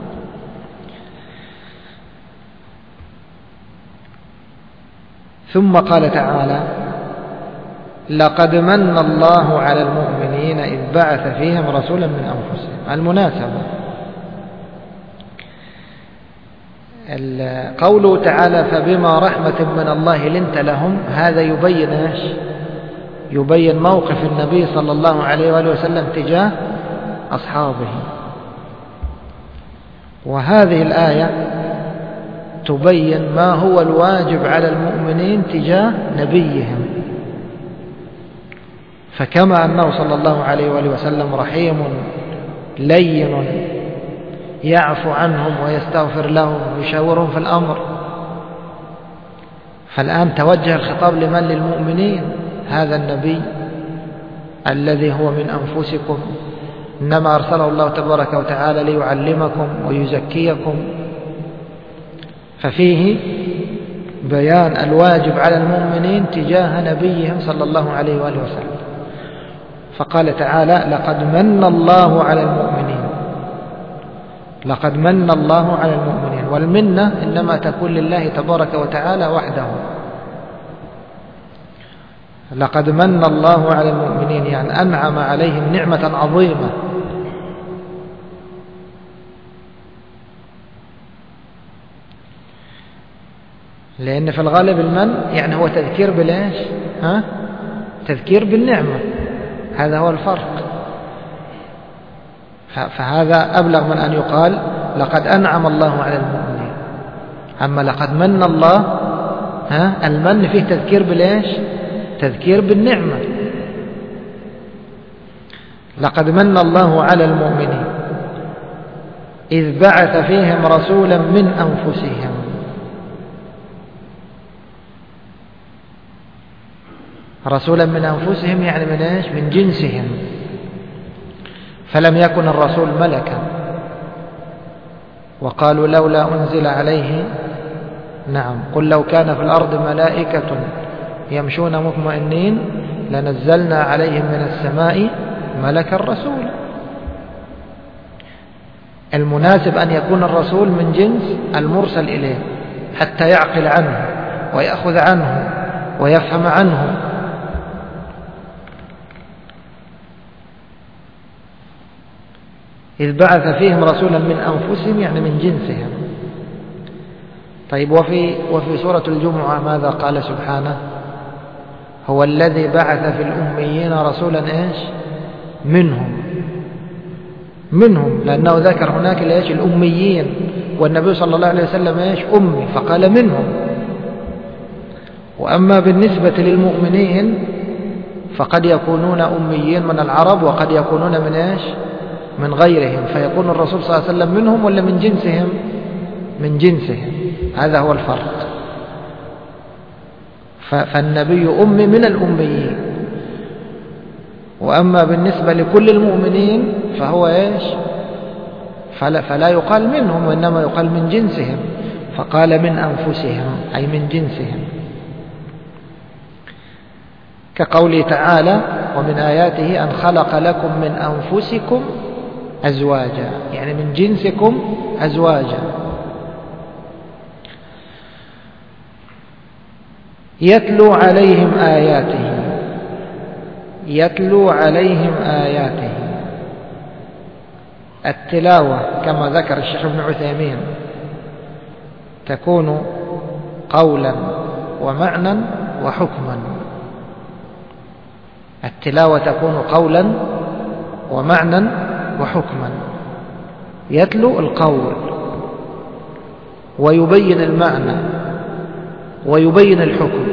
ثم قال تعالى لقد من الله على المؤمنين إذ بعث فيهم رسولا من أنفسهم. المناسبة قوله تعالى فبما رحمة من الله لنت لهم، هذا يبين موقف النبي صلى الله عليه وآله وسلم تجاه أصحابه. وهذه الآية تبين ما هو الواجب على المؤمنين تجاه نبيهم. فكما أنه صلى الله عليه وآله وسلم رحيم لين يعفو عنهم ويستغفر لهم ويشاورهم في الأمر، فالآن توجه الخطاب لمن؟ للمؤمنين. هذا النبي الذي هو من أنفسكم إنما أرسله الله تبارك وتعالى ليعلمكم ويزكيكم، ففيه بيان الواجب على المؤمنين تجاه نبيهم صلى الله عليه وآله وسلم. فقال تعالى: لقد من الله على المؤمنين. لقد من الله على المؤمنين، والمنة إنما تكون لله تبارك وتعالى وحده. لقد من الله على المؤمنين يعني أنعم عليهم نعمة عظيمة. لأن في الغالب المن يعني هو تذكير بالإيش؟ تذكير بالنعمة، هذا هو الفرق. فهذا أبلغ من أن يقال لقد أنعم الله على المؤمنين. أما لقد من الله، المن فيه تذكير بالإيش؟ تذكير بالنعمة. لقد من الله على المؤمنين إذ بعث فيهم رسولا من أنفسهم. رسولا من أنفسهم يعني من إيش؟ من جنسهم. فلم يكن الرسول ملكا، وقالوا لولا أنزل عليه قل لو كان في الأرض ملائكة يمشون مطمئنين لنزلنا عليهم من السماء ملكا رسولا. المناسب أن يكون الرسول من جنس المرسل إليه حتى يعقل عنه ويأخذ عنه ويفهم عنه. إذ بعث فيهم رسولا من أنفسهم يعني من جنسهم. طيب، وفي سورة الجمعة ماذا قال سبحانه؟ هو الذي بعث في الأميين رسولا إيش؟ منهم، لأنه ذكر هناك إيش؟ الأميين، والنبي صلى الله عليه وسلم إيش؟ أمي، فقال منهم. وأما بالنسبة للمؤمنين فقد يكونون أميين من العرب وقد يكونون من إيش؟ من غيرهم، فيكون الرسول صلى الله عليه وسلم منهم ولا من جنسهم؟ من جنسهم. هذا هو الفرق. فالنبي أمي من الأميين. وأما بالنسبة لكل المؤمنين فهو إيش؟ فلا يقال منهم وإنما يقال من جنسهم، فقال من أنفسهم أي من جنسهم، كقوله تعالى: ومن آياته أن خلق لكم من أنفسكم أزواجا، يعني من جنسكم أزواجا. يتلو عليهم آياته. يتلو عليهم آياته. التلاوة كما ذكر الشيخ ابن عثيمين تكون قولا ومعنى وحكما. التلاوة تكون قولا ومعنى وحكما. يتلو القول ويبين المعنى ويبين الحكم،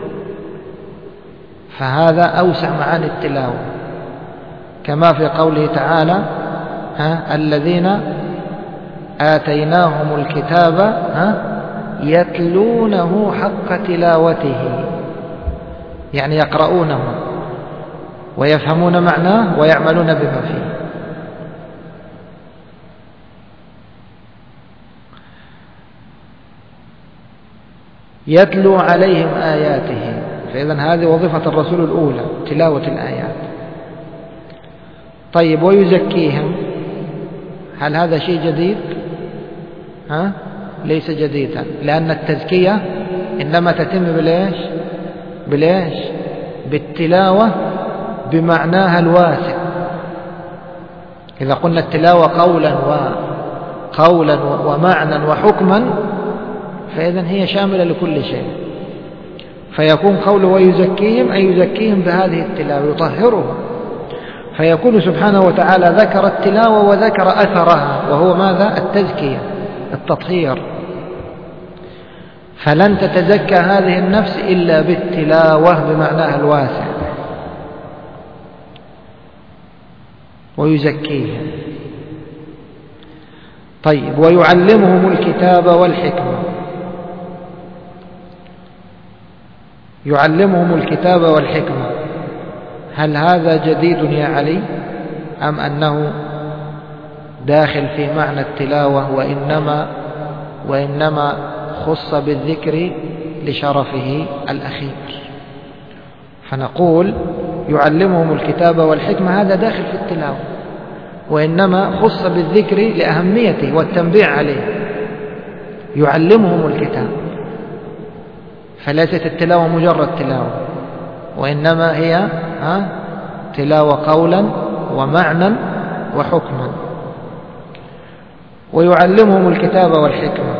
فهذا أوسع معاني التلاوة، كما في قوله تعالى: الذين آتيناهم الكتاب يتلونه حق تلاوته، يعني يقرؤونه ويفهمون معناه ويعملون بما فيه. يتلو عليهم آياته، فإذن هذه وظيفة الرسول الأولى، تلاوة الآيات. طيب، ويزكيهم، هل هذا شيء جديد؟ ليس جديدا، لأن التزكية إنما تتم بالإيش؟ بالتلاوة بمعناها الواسع. إذا قلنا التلاوة قولا ومعنى وحكما، فإذن هي شاملة لكل شيء. فيكون قوله ويزكيهم أي يزكيهم بهذه التلاوة، يطهرهم. فيكون سبحانه وتعالى ذكر التلاوة وذكر أثرها، وهو ماذا؟ التزكية، التطهير. فلن تتزكى هذه النفس إلا بالتلاوة بمعناها الواسع. ويزكيهم. طيب، ويعلمهم الكتاب والحكمة. يعلمهم الكتاب والحكمة، هل هذا جديد يا علي أم أنه داخل في معنى التلاوة وإنما خص بالذكر لشرفه الأخير؟ فنقول يعلمهم الكتاب والحكمة هذا داخل في التلاوة، وإنما خص بالذكر لأهميته والتنبيه عليه. يعلمهم الكتاب، فليست التلاوة مجرد تلاوة، وإنما هي تلاوة قولا ومعنى وحكما. ويعلمهم الكتاب والحكمة.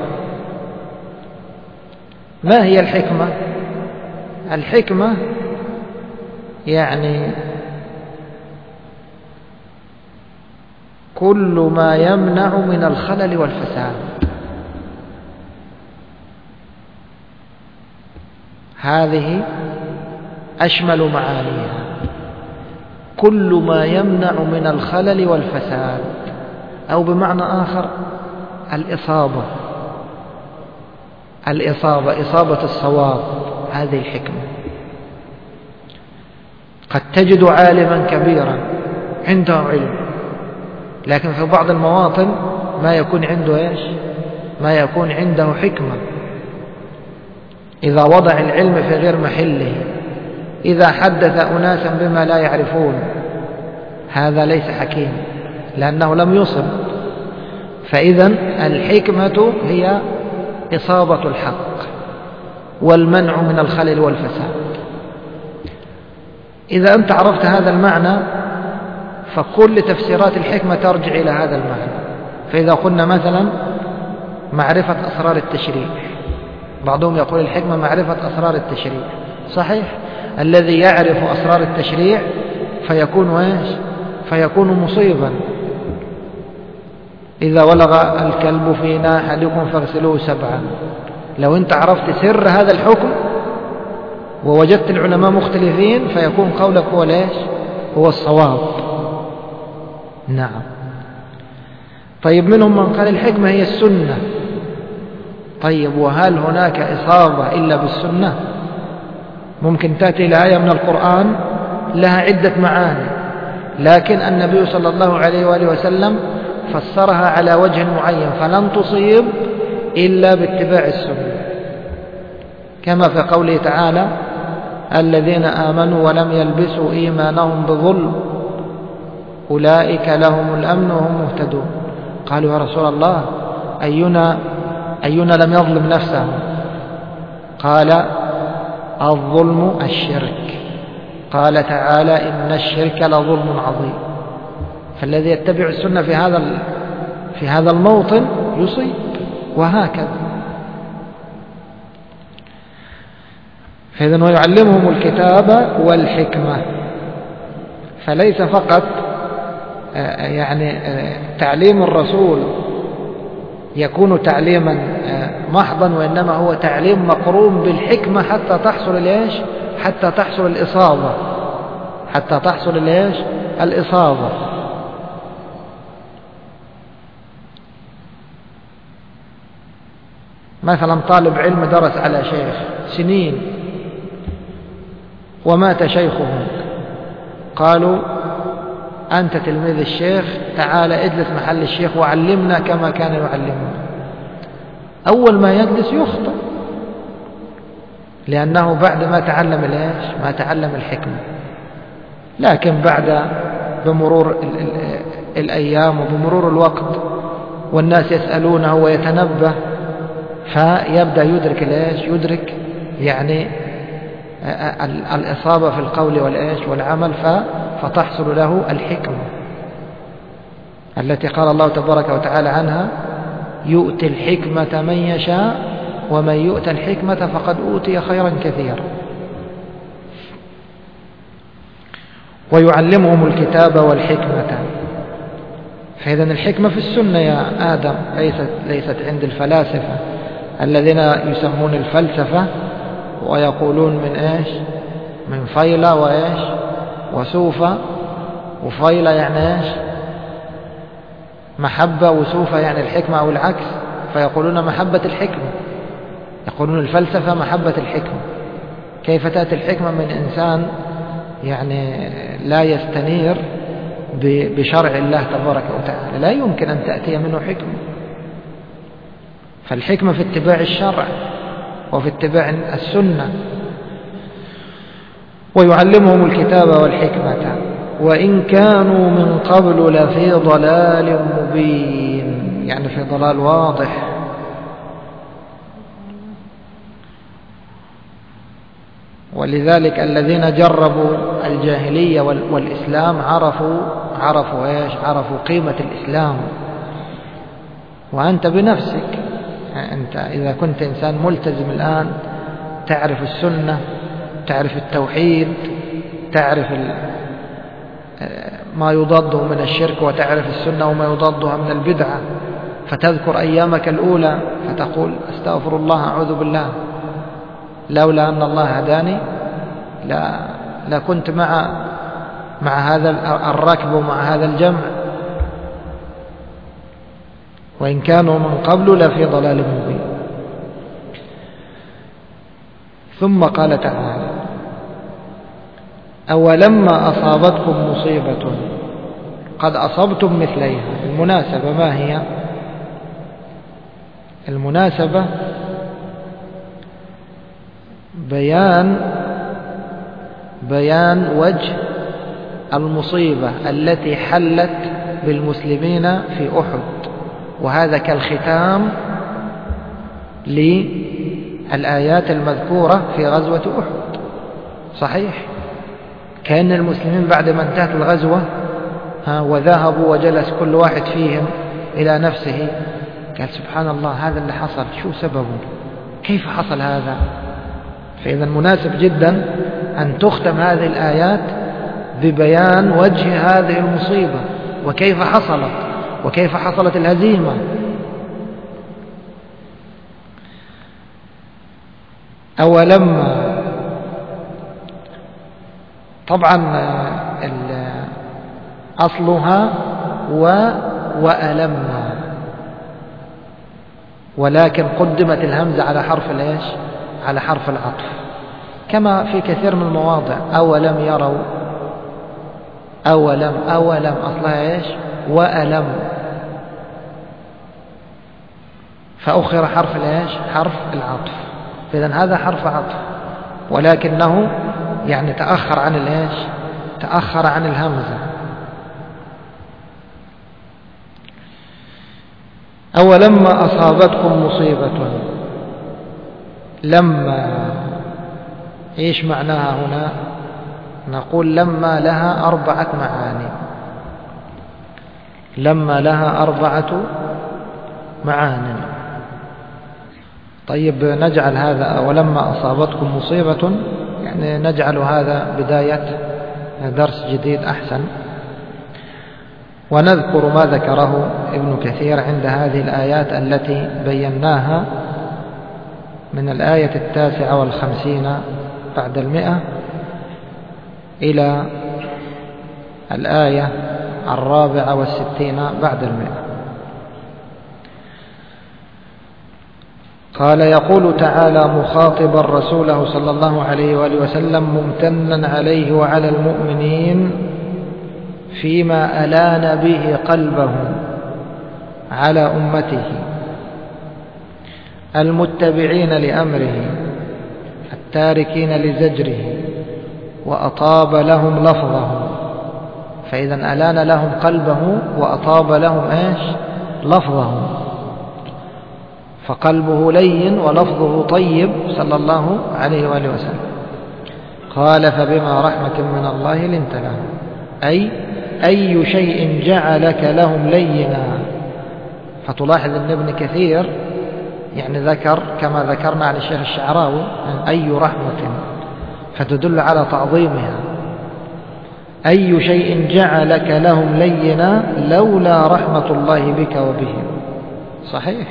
ما هي الحكمة؟ الحكمة يعني كل ما يمنع من الخلل والفساد. هذه أشمل معانيها، كل ما يمنع من الخلل والفساد، أو بمعنى آخر إصابة الصواب. هذه الحكمة. قد تجد عالما كبيرا عنده علم، لكن في بعض المواطن ما يكون عنده حكمة. إذا وضع العلم في غير محله، إذا حدث أناسا بما لا يعرفون، هذا ليس حكيم لأنه لم يصب. فإذا الحكمة هي إصابة الحق والمنع من الخلل والفساد. إذا أنت عرفت هذا المعنى فكل تفسيرات الحكمة ترجع إلى هذا المعنى. فإذا قلنا مثلا معرفة أسرار التشريع، بعضهم يقول الحكمة معرفة أسرار التشريع، صحيح. الذي يعرف أسرار التشريع فيكون مصيبا. إذا ولغ الكلب في ناء أحدكم فاغسلوه 7. لو أنت عرفت سر هذا الحكم ووجدت العلماء مختلفين فيكون قولك هو الصواب. نعم. طيب منهم من قال الحكمة هي السنة. طيب وهل هناك إصابة إلا بالسنة؟ ممكن تأتي الآية من القرآن لها عدة معاني، لكن النبي صلى الله عليه وآله وسلم فسرها على وجه معين، فلن تصيب إلا باتباع السنة، كما في قوله تعالى الذين آمنوا ولم يلبسوا إيمانهم بظلم أولئك لهم الأمن وهم مهتدون. قالوا يا رسول الله أينا لم يظلم نفسه؟ قال الظلم الشرك. قال تعالى إن الشرك لظلم عظيم. فالذي يتبع السنة في هذا الموطن يصيب، وهكذا. فإذن ويعلمهم الكتاب والحكمة، فليس فقط تعليم الرسول يكون تعليما محضا، وإنما هو تعليم مقرون بالحكمة حتى تحصل الإصابة. مثلا طالب علم درس على شيخ سنين ومات شيخه، قالوا أنت تلميذ الشيخ، تعال اجلس محل الشيخ وعلمنا كما كان يعلمنا. أول ما يجلس يخطئ، لأنه بعد ما تعلم الحكمة. لكن بمرور الأيام وبمرور الوقت والناس يسألونه ويتنبه، فيبدأ يدرك الإصابة في القول والعمل، فتحصل له الحكمة التي قال الله تبارك وتعالى عنها يؤتي الحكمة من يشاء ومن يؤت الحكمة فقد أوتي خيرا كثيرا. ويعلمهم الكتاب والحكمة. فإذا الحكمة في السنة يا آدم، ليست عند الفلاسفة الذين يسمون الفلسفة ويقولون من فيلة وسوفة. وفيلة محبة، وسوفة الحكمة أو العكس، فيقولون محبة الحكمة، يقولون الفلسفة محبة الحكمة. كيف تأتي الحكمة من إنسان يعني لا يستنير بشرع الله تبارك وتعالى؟ لا يمكن أن تأتي منه حكمة. فالحكمة في اتباع الشرع وفي اتباع السنة. ويعلمهم الكتاب والحكمة وإن كانوا من قبل لفي ضلال مبين، يعني في ضلال واضح. ولذلك الذين جربوا الجاهلية والإسلام عرفوا إيش؟ عرفوا قيمة الإسلام. وأنت بنفسك، أنت إذا كنت إنسان ملتزم الآن تعرف السنة، تعرف التوحيد، تعرف ما يضاده من الشرك، وتعرف السنة وما يضادها من البدعة، فتذكر أيامك الأولى فتقول أستغفر الله أعوذ بالله، لولا أن الله هداني لا كنت مع هذا الركب ومع هذا الجمع. وإن كانوا من قبل لفي ضلال مبين. ثم قال تعالى أولما أصابتكم مصيبة قد أصبتم مثليها. المناسبة ما هي؟ المناسبة بيان وجه المصيبة التي حلت بالمسلمين في أحد، وهذا كالختام للآيات المذكورة في غزوة أحد. صحيح، كأن المسلمين بعد ما انتهت الغزوة وذهبوا وجلس كل واحد فيهم إلى نفسه قال سبحان الله هذا اللي حصل، شو سببه؟ كيف حصل هذا؟ فإذا مناسب جدا أن تختم هذه الآيات ببيان وجه هذه المصيبة وكيف حصلت وكيف حصلت الهزيمة. أولما، طبعا أصلها وألما، ولكن قدمت الهمزة على حرف الإيش؟ على حرف العطف، كما في كثير من المواضع. أولم يروا، أولم أصلها إيش؟ وألم، فأخر حرف الإيش؟ حرف العطف. إذن هذا حرف عطف، ولكنه يعني تأخر عن الإيش؟ تأخر عن الهمزة. أولما أصابتكم مصيبة، لما إيش معناها هنا؟ نقول لما لها 4 معاني. لما لها 4 معاني. طيب نجعل هذا ولما أصابتكم مصيبة، يعني نجعل هذا بداية درس جديد أحسن، ونذكر ما ذكره ابن كثير عند هذه الآيات التي بيناها من الآية 59 بعد 100 إلى الآية 64 بعد 100. قال يقول تعالى مخاطبا رسوله صلى الله عليه وآله وسلم ممتنا عليه وعلى المؤمنين فيما ألان به قلبه على أمته المتبعين لأمره التاركين لزجره، وأطاب لهم لفظه. فإذا ألان لهم قلبه وأطاب لهم إيش؟ لفظه، فقلبه لين ولفظه طيب صلى الله عليه وآله وسلم. قال فبما رحمة من الله لنت لهم، أي شيء جعلك لهم لينا. فتلاحظ أن ابن كثير يعني ذكر كما ذكرنا عن الشيخ الشعراوي أي رحمة، فتدل على تعظيمها. أي شيء جعلك لهم لينا لولا رحمة الله بك وبهم. صحيح.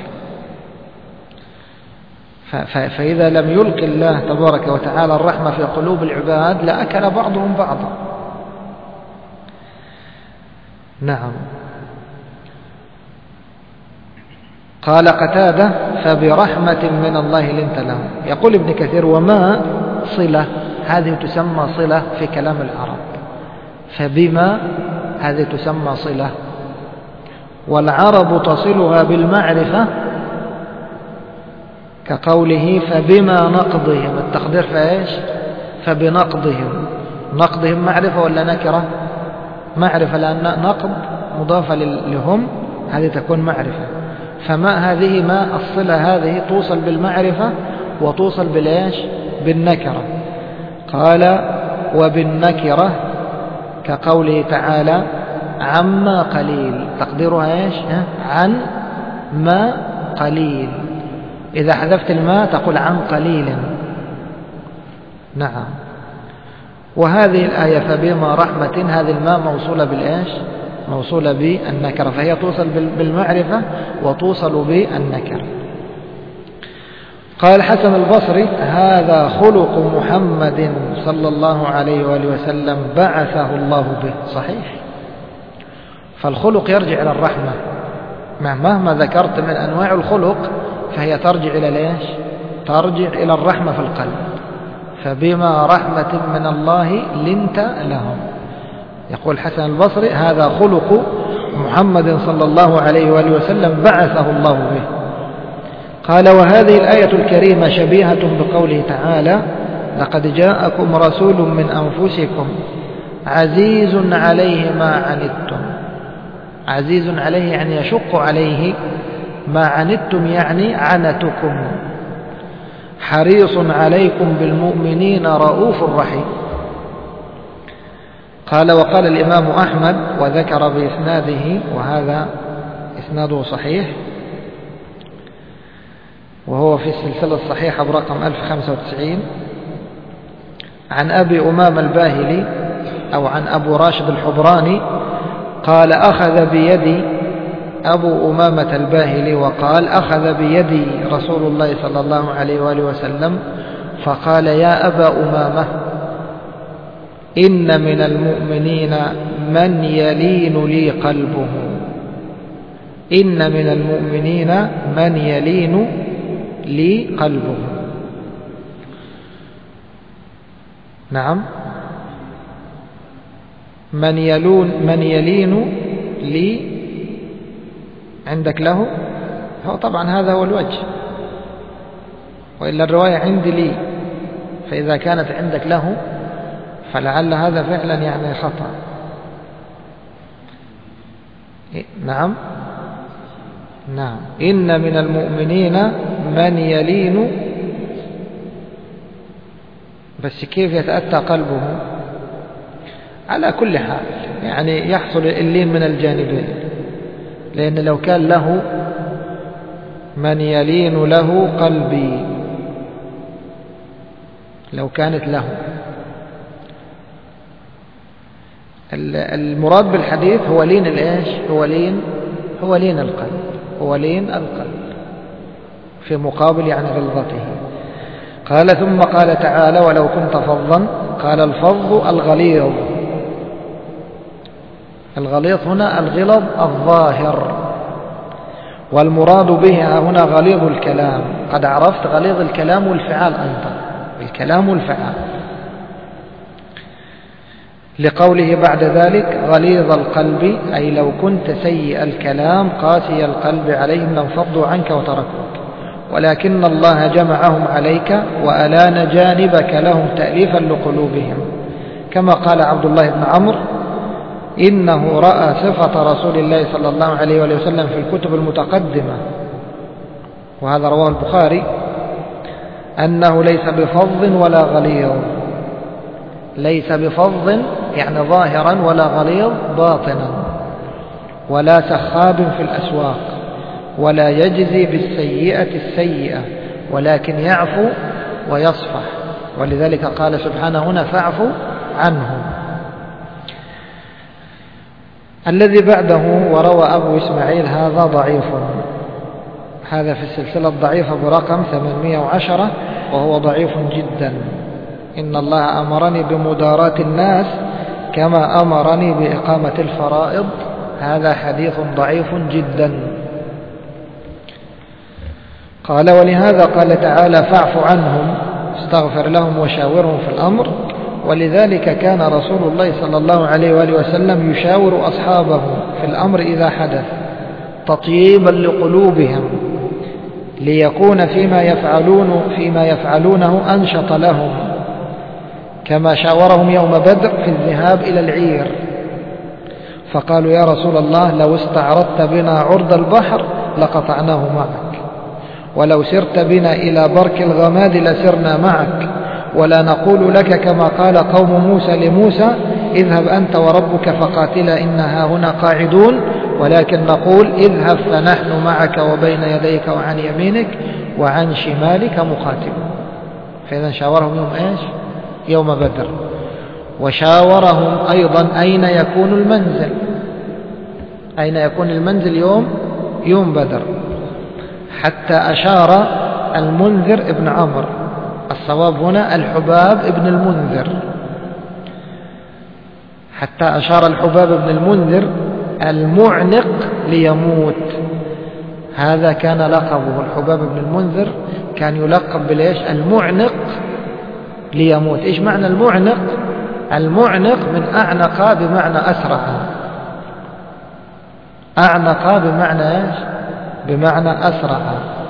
فإذا لم يلقي الله تبارك وتعالى الرحمة في قلوب العباد لأكل بعضهم بعضا. نعم. قال قتادة فبرحمة من الله لنت لهم. يقول ابن كثير وما صلة، هذه تسمى صلة في كلام العرب. فبما هذه تسمى صلة، والعرب تصلها بالمعرفة كقوله فبما نقضهم، التقدير فايش؟ فبنقضهم. نقضهم معرفة ولا نكرة؟ معرفة، لأن نقض مضافة لهم، هذه تكون معرفة. فما هذه ما الصلة هذه توصل بالمعرفة وتوصل بالإيش؟ بالنكرة. قال وبالنكرة كقوله تعالى عما قليل، تقديرها إيش؟ عن ما قليل. إذا حذفت الماء تقول عن قليل. نعم. وهذه الآية فبما رحمة، هذه الماء موصولة بالإيش؟ موصولة بالنكرة، فهي توصل بالمعرفة وتوصل بالنكرة. قال حسن البصري هذا خلق محمد صلى الله عليه وآله وسلم بعثه الله به. صحيح، فالخلق يرجع إلى الرحمة، مهما ذكرت من أنواع الخلق فهي ترجع إلى ليش؟ ترجع إلى الرحمة في القلب. فبما رحمة من الله لنت لهم. يقول حسن البصري هذا خلق محمد صلى الله عليه وآله وسلم بعثه الله به. قال وهذه الآية الكريمة شبيهة بقوله تعالى لقد جاءكم رسول من أنفسكم عزيز عليه ما عنتم. عزيز عليه يعني يشق عليه، ما عنتم يعني عنتكم. حريص عليكم بالمؤمنين رؤوف رحيم. قال وقال الإمام أحمد وذكر بإسناده، وهذا إسناده صحيح وهو في السلسلة الصحيحة برقم 1095، عن أبي أمامة الباهلي أو عن أبو راشد الحبراني قال أخذ بيدي أبو أمامة الباهلي وقال أخذ بيدي رسول الله صلى الله عليه وآله وسلم فقال يا أبا أمامة إن من المؤمنين من يلين لي قلبه. إن من المؤمنين من يلين لي قلبه. نعم، من يلين لي عندك له، هو طبعا هذا هو الوجه، وإلا الرواية عندي لي، فإذا كانت عندك له فلعل هذا فعلا يعني خطأ. نعم نعم، إن من المؤمنين من يلين، بس كيف يتأتى قلبه؟ على كل حال يعني يحصل اللين من الجانبين، لأن لو كان له من يلين له قلبي، لو كانت له، المراد بالحديث هو لين الإيش؟ هو لين القلب، هو لين القلب في مقابل يعني غلظته. قال ثم قال تعالى ولو كنت فظا، قال الفظ الغليظ. الغليظ هنا الغلظ الظاهر، والمراد بها هنا غليظ الكلام. قد عرفت غليظ الكلام والفعال أيضا، الكلام والفعال، لقوله بعد ذلك غليظ القلب، أي لو كنت سيء الكلام قاسي القلب عليهم لانفضوا عنك وتركوك، ولكن الله جمعهم عليك وألان جانبك لهم تأليفا لقلوبهم، كما قال عبد الله بن عمرو إنه رأى صفة رسول الله صلى الله عليه وسلم في الكتب المتقدمة، وهذا رواه البخاري، أنه ليس بفظ ولا غليظ. ليس بفظ يعني ظاهرا، ولا غليظ باطنا، ولا سخاب في الأسواق، ولا يجزي بالسيئة السيئة، ولكن يعفو ويصفح. ولذلك قال سبحانه هنا فاعفوا عنهم. الذي بعده وروى أبو إسماعيل هذا ضعيف، هذا في السلسلة الضعيفة برقم 810 وهو ضعيف جدا. إن الله أمرني بمداراة الناس كما أمرني بإقامة الفرائض، هذا حديث ضعيف جدا. قال ولهذا قال تعالى فاعف عنهم استغفر لهم وشاورهم في الأمر. ولذلك كان رسول الله صلى الله عليه وآله وسلم يشاور أصحابه في الأمر إذا حدث تطييبا لقلوبهم، ليكون فيما يفعلونه أنشط لهم، كما شاورهم يوم بدر في الذهاب إلى العير، فقالوا يا رسول الله لو استعرضت بنا عرض البحر لقطعناه معك، ولو سرت بنا إلى برك الغماد لسرنا معك، ولا نقول لك كما قال قوم موسى لموسى اذهب أنت وربك فقاتلا إنها هنا قاعدون، ولكن نقول اذهب فنحن معك وبين يديك وعن يمينك وعن شمالك مقاتلون. فإذا شاورهم يوم إيش؟ يوم بدر. وشاورهم أيضا أين يكون المنزل، أين يكون المنزل يوم بدر، حتى أشار المنذر ابن عمرو، الصواب هنا الحباب ابن المنذر، حتى أشار الحباب ابن المنذر المعنق ليموت. هذا كان لقبه، الحباب ابن المنذر كان يلقب بالإيش؟ المعنق ليموت. إيش معنى المعنق؟ المعنق من أعنق بمعنى أسرع، أعنق بمعنى إيش؟ بمعنى أسرع.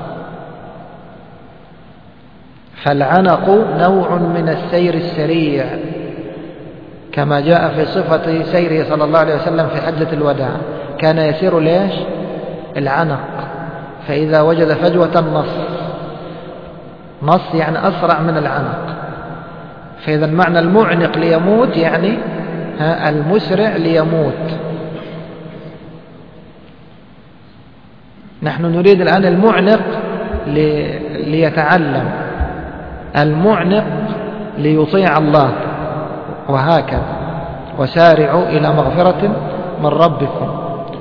فالعنق نوع من السير السريع، كما جاء في صفة سيره صلى الله عليه وسلم في حجة الوداع، كان يسير ليش؟ العنق، فإذا وجد فجوة نص يعني أسرع من العنق. فإذا معنى المعنق ليموت يعني المسرع ليموت. نحن نريد الآن المعنق ليتعلم، المعنق ليطيع الله، وهكذا. وسارعوا إلى مغفرة من ربكم.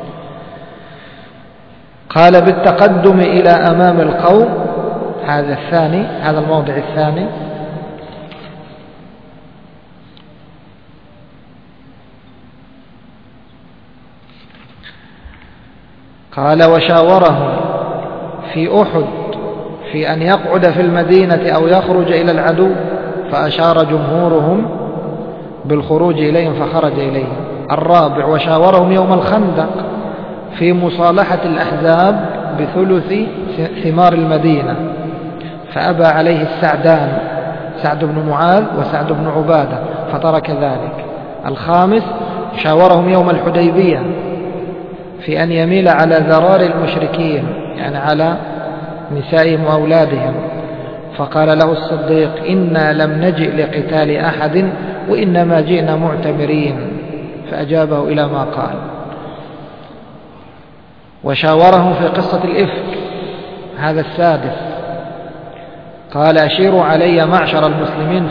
قال بالتقدم إلى أمام القوم، هذا الثاني، هذا الموضع الثاني. قال وشاورهم في أحد في أن يقعد في المدينة أو يخرج إلى العدو، فأشار جمهورهم بالخروج إليهم فخرج إليهم. الرابع وشاورهم يوم الخندق في مصالحة الأحزاب بثلث ثمار المدينة، فأبى عليه السعدان، سعد بن معاذ وسعد بن عبادة، فترك ذلك. الخامس شاورهم يوم الحديبية في أن يميل على ذرار المشركين، يعني على نسائهم وأولادهم، فقال له الصديق إنا لم نجئ لقتال أحد وإنما جئنا معتمرين، فأجابه إلى ما قال. وشاورهم في قصة الإفك، هذا السادس. قال أشيروا علي معشر المسلمين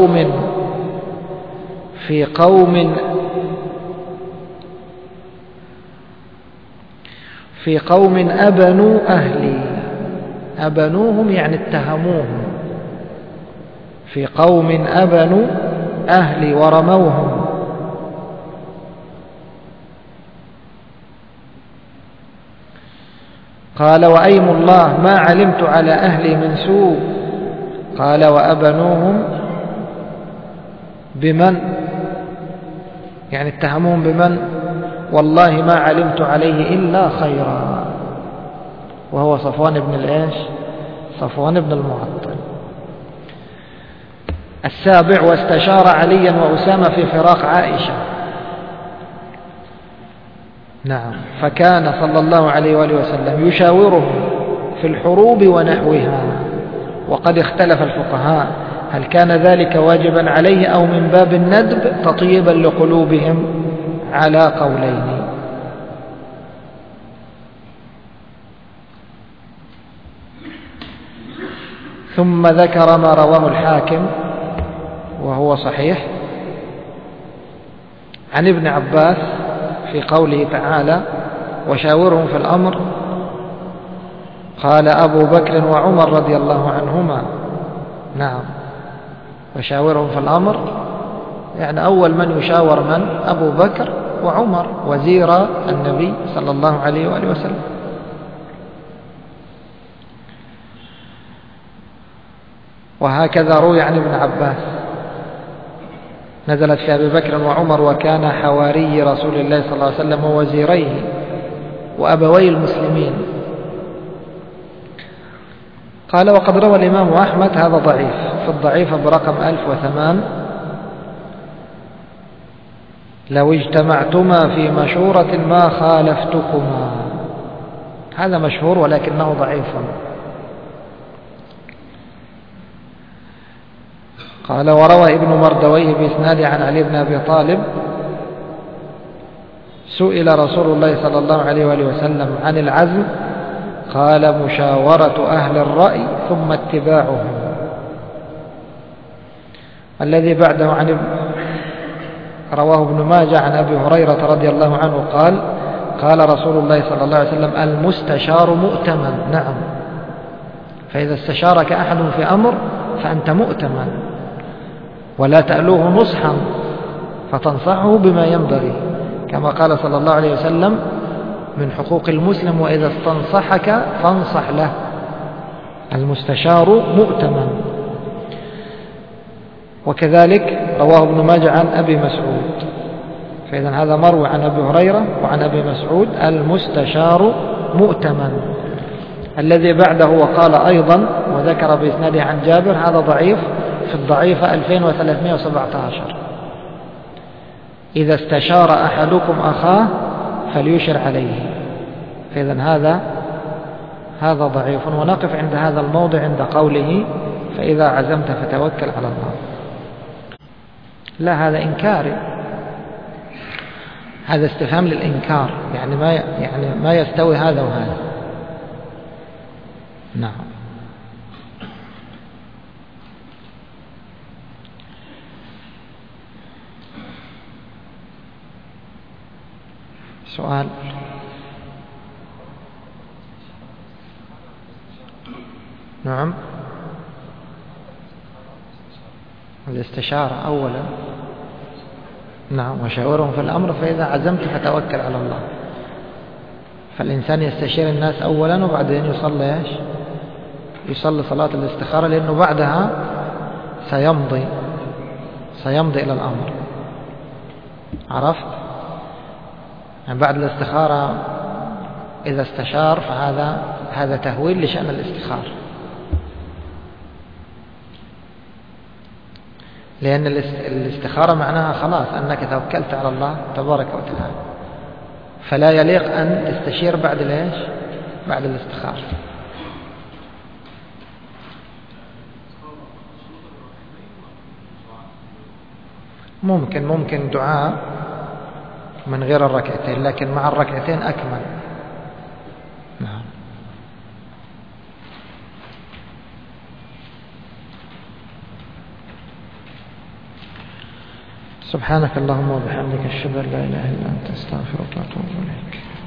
في قوم أبنوا أهلي، أبنوهم يعني اتهموهم، في قوم أبنوا أهلي ورموهم. قال وأيم الله ما علمت على أهلي من سوء. قال وأبنوهم بمن؟ يعني اتهموهم بمن؟ والله ما علمت عليه إلا خيرا، وهو صفوان بن الإيش؟ صفوان بن المعطل. السابع واستشار عليا وأسامة في فراق عائشة. نعم، فكان صلى الله عليه وآله وسلم يشاورهم في الحروب ونحوها. وقد اختلف الفقهاء هل كان ذلك واجبا عليه أو من باب الندب تطيبا لقلوبهم، على قولين. ثم ذكر ما رواه الحاكم وهو صحيح عن ابن عباس في قوله تعالى وشاورهم في الأمر، قال أبو بكر وعمر رضي الله عنهما. نعم، وشاورهم في الأمر يعني أول من يشاور من؟ أبو بكر وعمر وزير النبي صلى الله عليه وآله وسلم. وهكذا روي عن ابن عباس نزلت في أبي بكر وعمر وكان حواري رسول الله صلى الله عليه وسلم ووزيريه وأبوي المسلمين. قال وقد روى الإمام أحمد هذا ضعيف في الضعيف برقم 1008 لو اجتمعتما في مشورة ما خالفتكما. هذا مشهور ولكنه ضعيف. قال وروى ابن مردويه بإسناده عن علي بن أبي طالب سئل رسول الله صلى الله عليه وآله وسلم عن العزم قال مشاورة أهل الرأي ثم اتباعهم. الذي بعده رواه ابن ماجه عن أبي هريرة رضي الله عنه قال قال رسول الله صلى الله عليه وسلم المستشار مؤتمن. نعم، فإذا استشارك أحد في أمر فأنت مؤتمن، ولا تألوه نصحا فتنصحه بما ينبغي، كما قال صلى الله عليه وسلم من حقوق المسلم وإذا استنصحك فانصح له. المستشار مؤتمن. وكذلك رواه ابن ماجه عن أبي مسعود، فإذا هذا مروي عن أبي هريرة وعن أبي مسعود المستشار مؤتمن. الذي بعده وقال أيضا وذكر بإسناده عن جابر هذا ضعيف في الضعيفة 2317 إذا استشار أحدكم أخاه فليشر عليه. فإذا هذا ضعيف. ونقف عند هذا الموضع عند قوله فإذا عزمت فتوكل على الله. لا، هذا إنكاري، هذا استفهام للإنكار، يعني ما يستوي هذا وهذا. نعم. سؤال. نعم، الاستشارة أولا. نعم، وشاورهم في الأمر فإذا عزمت فتوكل على الله. فالإنسان يستشير الناس أولا وبعدين يصلي صلاة الاستخارة، لأنه بعدها سيمضي إلى الأمر. عرفت؟ يعني بعد الاستخارة إذا استشار فهذا تهويل لشأن الاستخارة، لأن الاستخارة معناها خلاص أنك توكلت على الله تبارك وتعالى، فلا يليق أن تستشير بعد الاستخارة. ممكن دعاء من غير الركعتين، لكن مع الركعتين أكمل. نعم. سبحانك اللهم وبحمدك أشهد أن لا إله إلا أنت أستغفرك وأتوب إليك.